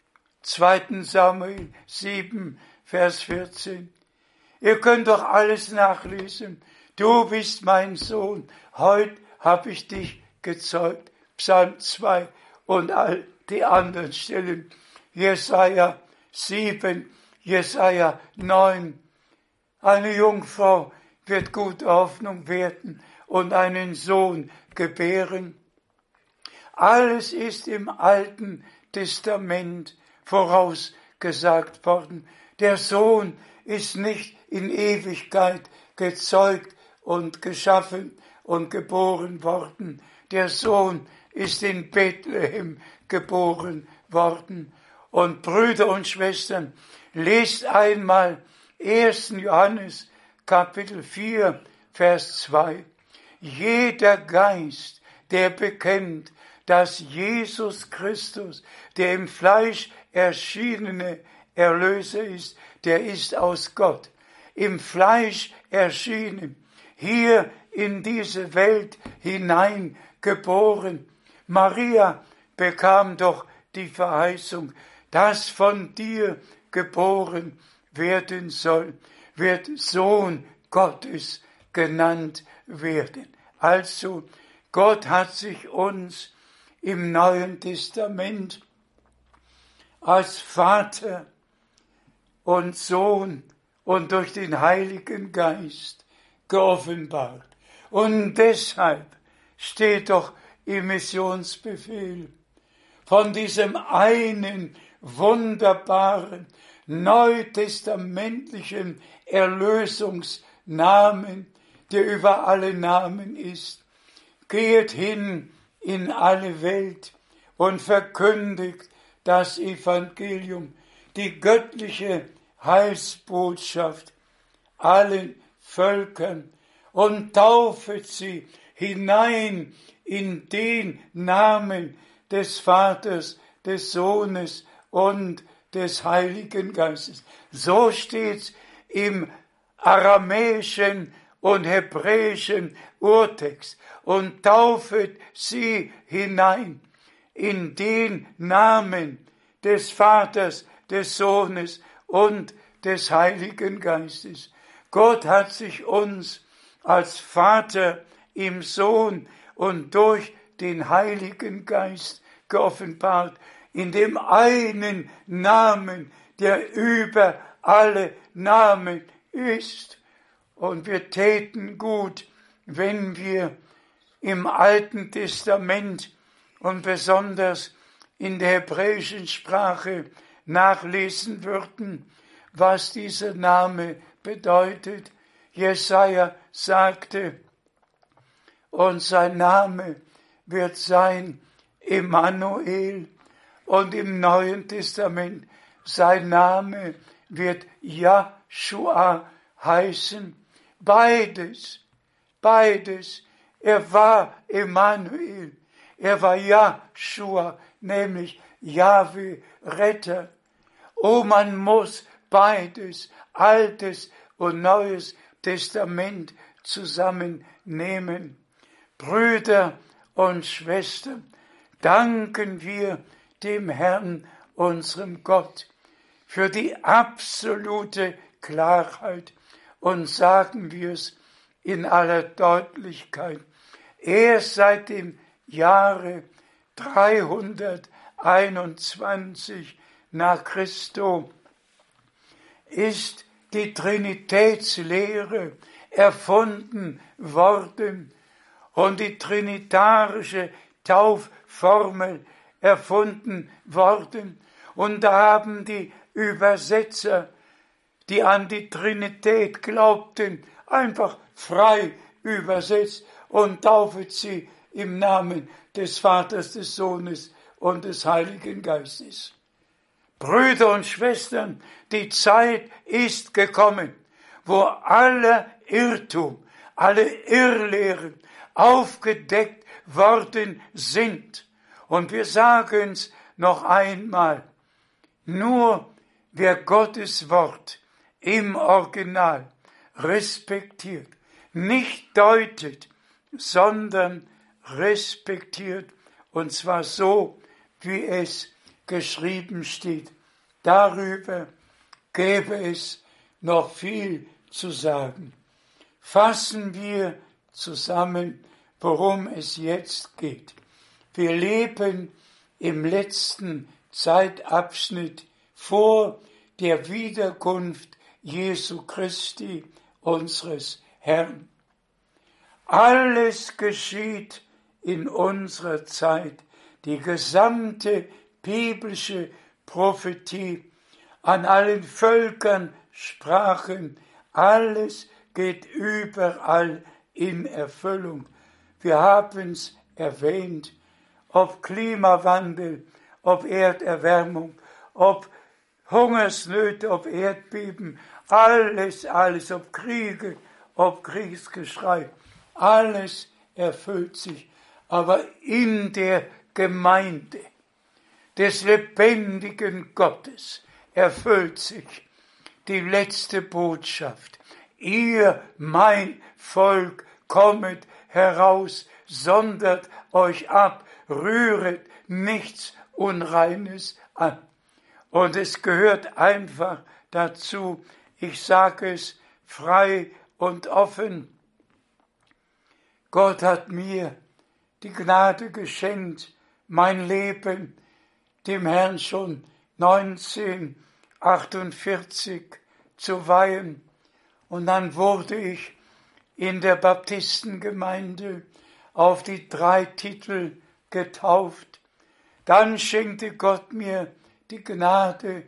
2. Samuel 7, Vers 14. Ihr könnt doch alles nachlesen. Du bist mein Sohn. Heute habe ich dich gezeugt. Psalm 2 und all die anderen Stellen. Jesaja 7, Jesaja 9. Eine Jungfrau wird gute Hoffnung werden und einen Sohn gebären. Alles ist im Alten Testament vorausgesagt worden. Der Sohn ist nicht in Ewigkeit gezeugt und geschaffen und geboren worden. Der Sohn ist in Bethlehem geboren worden. Und Brüder und Schwestern, lest einmal 1. Johannes Kapitel 4, Vers 2. Jeder Geist, der bekennt, dass Jesus Christus, der im Fleisch erschienene Erlöser ist, der ist aus Gott, im Fleisch erschienen, hier in diese Welt hineingeboren. Maria bekam doch die Verheißung, dass von dir geboren werden soll, wird Sohn Gottes genannt werden. Also, Gott hat sich uns im Neuen Testament als Vater und Sohn und durch den Heiligen Geist geoffenbart. Und deshalb steht doch im Missionsbefehl von diesem einen wunderbaren neutestamentlichen Erlösungsnamen, der über alle Namen ist. Geht hin in alle Welt und verkündigt das Evangelium, die göttliche Heilsbotschaft allen Völkern und taufet sie hinein in den Namen des Vaters, des Sohnes und des Heiligen Geistes. So steht's im aramäischen und hebräischen Urtext. Und taufet sie hinein in den Namen des Vaters, des Sohnes und des Heiligen Geistes. Gott hat sich uns als Vater im Sohn und durch den Heiligen Geist geoffenbart, in dem einen Namen, der über alle Namen ist. Und wir täten gut, wenn wir im Alten Testament und besonders in der hebräischen Sprache nachlesen würden, was dieser Name bedeutet. Jesaja sagte, und sein Name wird sein Emmanuel. Und im Neuen Testament sein Name wird Joshua heißen. Beides. Er war Emmanuel. Er war Joshua, nämlich Jahwe, Retter. Oh, man muss beides, Altes und Neues Testament zusammennehmen. Brüder und Schwestern, danken wir dem Herrn, unserem Gott, für die absolute Klarheit und sagen wir es in aller Deutlichkeit. Erst seit dem Jahre 321 nach Christus ist die Trinitätslehre erfunden worden und die trinitarische Taufformel erfunden worden. Und da haben die Übersetzer, die an die Trinität glaubten, einfach frei übersetzt und taufet sie im Namen des Vaters, des Sohnes und des Heiligen Geistes. Brüder und Schwestern, die Zeit ist gekommen, wo aller Irrtum, alle Irrlehren aufgedeckt worden sind. Und wir sagen es noch einmal, nur wer Gottes Wort im Original respektiert, nicht deutet, sondern respektiert, und zwar so, wie es geschrieben steht. Darüber gäbe es noch viel zu sagen. Fassen wir zusammen, worum es jetzt geht. Wir leben im letzten Zeitabschnitt vor der Wiederkunft Jesu Christi, unseres Herrn. Alles geschieht in unserer Zeit. Die gesamte biblische Prophetie an allen Völkern, Sprachen, alles geht überall in Erfüllung. Wir haben es erwähnt, ob Klimawandel, ob Erderwärmung, ob Hungersnöte, ob Erdbeben, alles, ob Kriege, ob Kriegsgeschrei, alles erfüllt sich. Aber in der Gemeinde des lebendigen Gottes erfüllt sich die letzte Botschaft. Ihr, mein Volk, kommet heraus, sondert euch ab, rühret nichts Unreines an. Und es gehört einfach dazu, ich sage es frei und offen, Gott hat mir die Gnade geschenkt, mein Leben dem Herrn schon 1948 zu weihen. Und dann wurde ich in der Baptistengemeinde auf die 3 Titel getauft. Dann schenkte Gott mir die Gnade,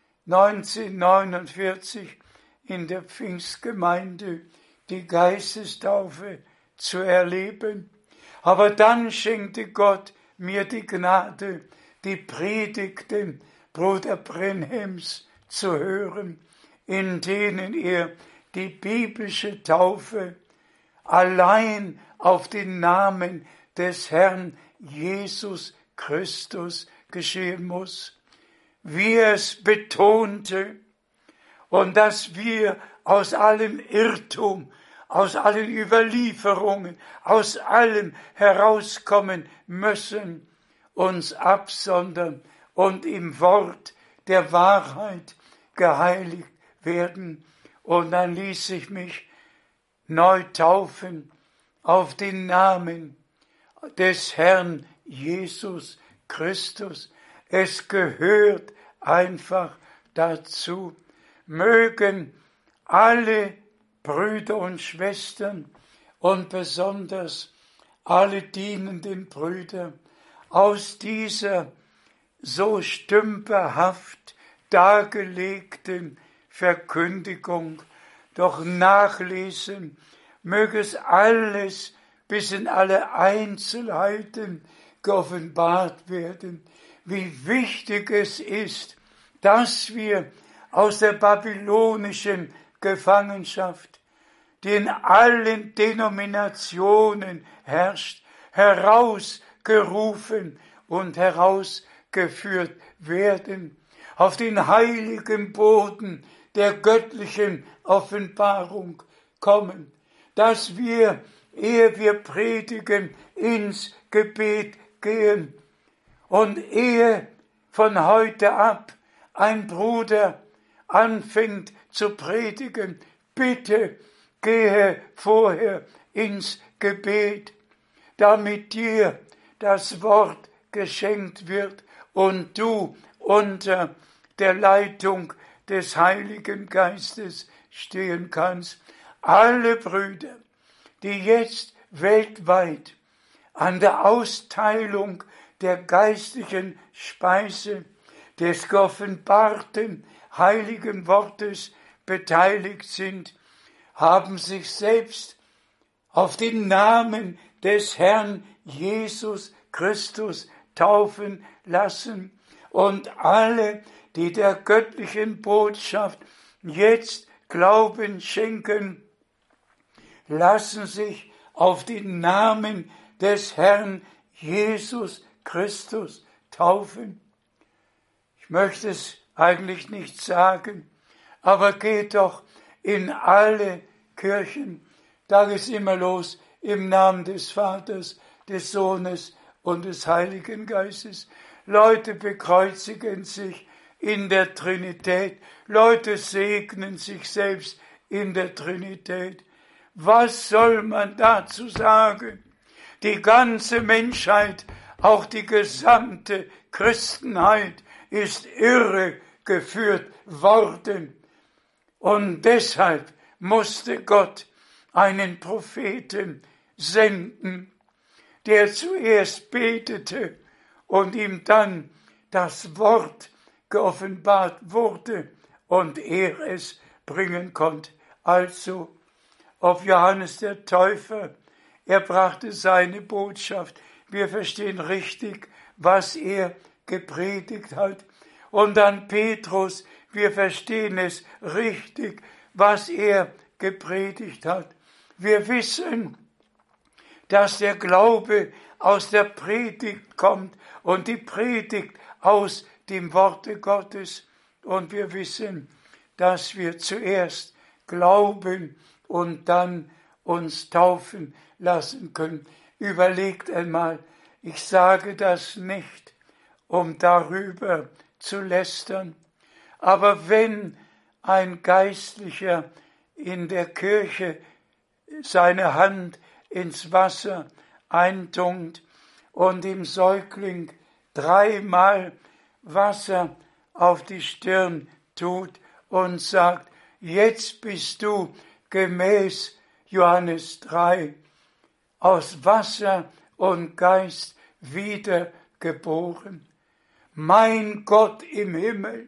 1949 in der Pfingstgemeinde die Geistestaufe zu erleben. Aber dann schenkte Gott mir die Gnade, die Predigten Bruder Brenhems zu hören, in denen er die biblische Taufe allein auf den Namen des Herrn Jesus Christus geschehen muss, wie er es betonte, und dass wir aus allem Irrtum, aus allen Überlieferungen, aus allem herauskommen müssen, uns absondern und im Wort der Wahrheit geheiligt werden. Und dann ließ ich mich neu taufen auf den Namen des Herrn Jesus Christus. Es gehört einfach dazu. Mögen alle Brüder und Schwestern und besonders alle dienenden Brüder aus dieser so stümperhaft dargelegten Verkündigung doch nachlesen, möge es alles bis in alle Einzelheiten geoffenbart werden, wie wichtig es ist, dass wir aus der babylonischen Gefangenschaft, die in allen Denominationen herrscht, herausgerufen und herausgeführt werden, auf den heiligen Boden der göttlichen Offenbarung kommen, dass wir, ehe wir predigen, ins Gebet gehen und ehe von heute ab ein Bruder anfängt zu predigen, bitte gehe vorher ins Gebet, damit dir das Wort geschenkt wird und du unter der Leitung des Heiligen Geistes stehen kannst. Alle Brüder, die jetzt weltweit an der Austeilung der geistlichen Speise des geoffenbarten heiligen Wortes beteiligt sind, haben sich selbst auf den Namen des Herrn Jesus Christus taufen lassen, und alle, die der göttlichen Botschaft jetzt Glauben schenken, lassen sich auf den Namen des Herrn Jesus Christus taufen. Ich möchte es eigentlich nicht sagen, aber geht doch in alle Kirchen, da ist immer los, im Namen des Vaters, des Sohnes und des Heiligen Geistes. Leute bekreuzigen sich in der Trinität, Leute segnen sich selbst in der Trinität. Was soll man dazu sagen? Die ganze Menschheit, auch die gesamte Christenheit, ist irregeführt worden. Und deshalb musste Gott einen Propheten senden, der zuerst betete und ihm dann das Wort geoffenbart wurde und er es bringen konnte. Also, auf Johannes der Täufer, er brachte seine Botschaft. Wir verstehen richtig, was er gepredigt hat. Und dann Petrus, wir verstehen es richtig, was er gepredigt hat. Wir wissen, dass der Glaube aus der Predigt kommt und die Predigt aus dem Worte Gottes. Und wir wissen, dass wir zuerst glauben und dann uns taufen lassen können. Überlegt einmal, ich sage das nicht, um darüber zu lästern, aber wenn ein Geistlicher in der Kirche seine Hand ins Wasser eintunkt und dem Säugling 3-mal Wasser auf die Stirn tut und sagt, jetzt bist du gemäß Johannes 3 aus Wasser und Geist wiedergeboren. Mein Gott im Himmel,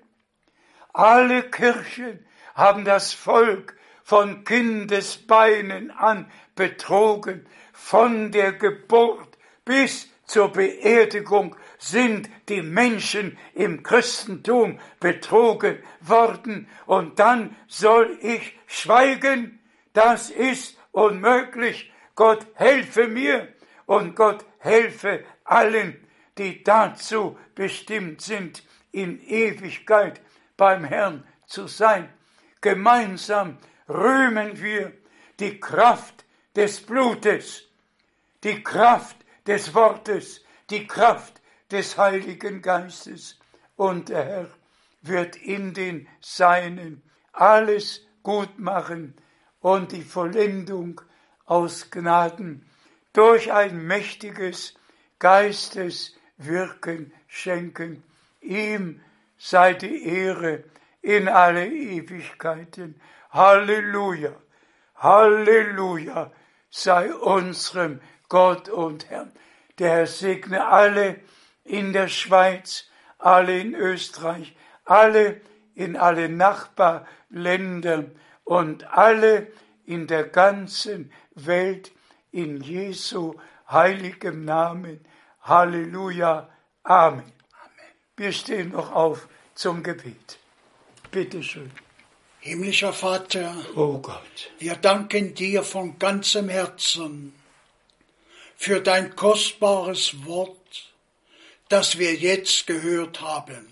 alle Kirchen haben das Volk von Kindesbeinen an betrogen. Von der Geburt bis zur Beerdigung sind die Menschen im Christentum betrogen worden. Und dann soll ich schweigen? Das ist unmöglich. Gott helfe mir und Gott helfe allen, die dazu bestimmt sind, in Ewigkeit beim Herrn zu sein. Gemeinsam rühmen wir die Kraft des Blutes, die Kraft des Wortes, die Kraft des Heiligen Geistes. Und der Herr wird in den Seinen alles gut machen und die Vollendung aus Gnaden durch ein mächtiges Geisteswirken schenken. Ihm sei die Ehre in alle Ewigkeiten. Halleluja, Halleluja sei unserem Gott und Herrn. Der Herr segne alle in der Schweiz, alle in Österreich, alle in alle Nachbarländern und alle in der ganzen Welt in Jesu heiligem Namen. Halleluja. Amen. Wir stehen noch auf zum Gebet. Bitte schön. Himmlischer Vater, Oh Gott, wir danken dir von ganzem Herzen für dein kostbares Wort, das wir jetzt gehört haben.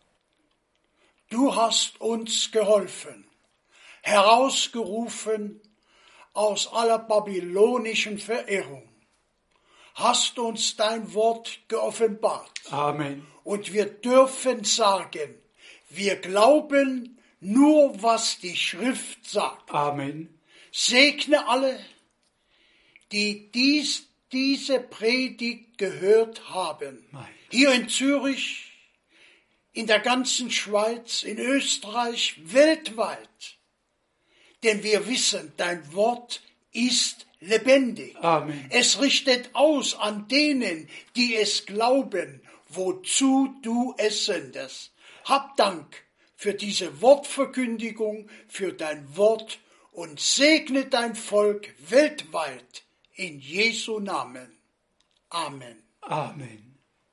Du hast uns geholfen, herausgerufen aus aller babylonischen Verirrung, hast uns dein Wort geoffenbart. Amen. Und wir dürfen sagen, wir glauben nur, was die Schrift sagt. Amen. Segne alle, die diese Predigt gehört haben. Hier in Zürich, in der ganzen Schweiz, in Österreich, weltweit. Denn wir wissen, dein Wort ist lebendig. Amen. Es richtet aus an denen, die es glauben, wozu du es sendest. Hab Dank für diese Wortverkündigung, für dein Wort und segne dein Volk weltweit in Jesu Namen. Amen. Amen.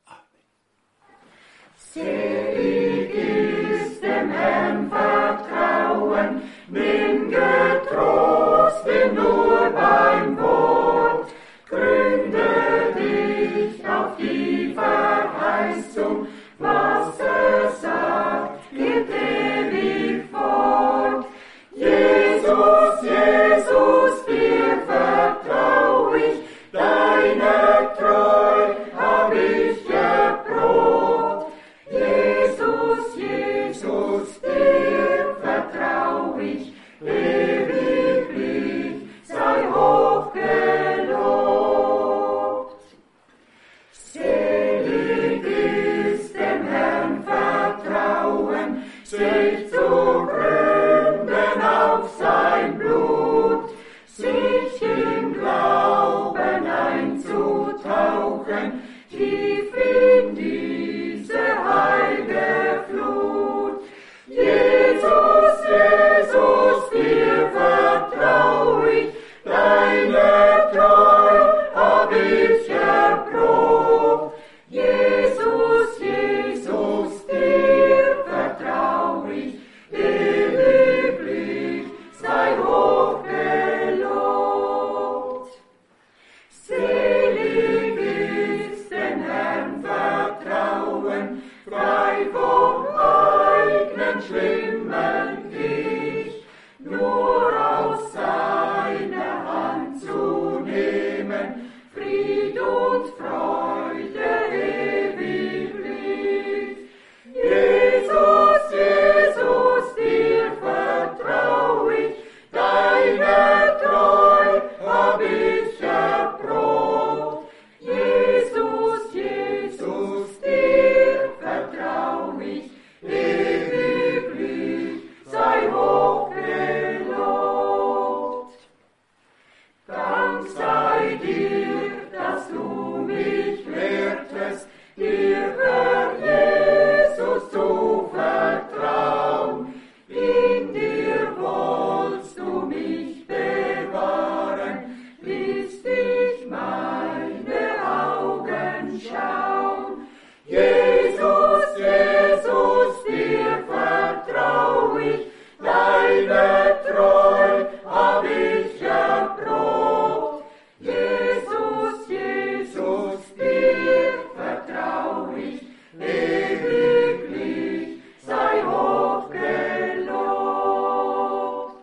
Selig ist dem Herrn Vertrauen, nimm getrost ihn nur beim Wort, gründe dich auf die Verheißung, was es sagt, geht ewig fort. Jesus, Jesus, dir vertrau ich, deine Treu hab ich geprobt. Jesus, Jesus, dir vertrau ich, ewiglich sei hoch gelobt. Selig ist dem Herrn Vertrauen, sich zu gründen auf sein Blut, sich im Glauben einzutauchen,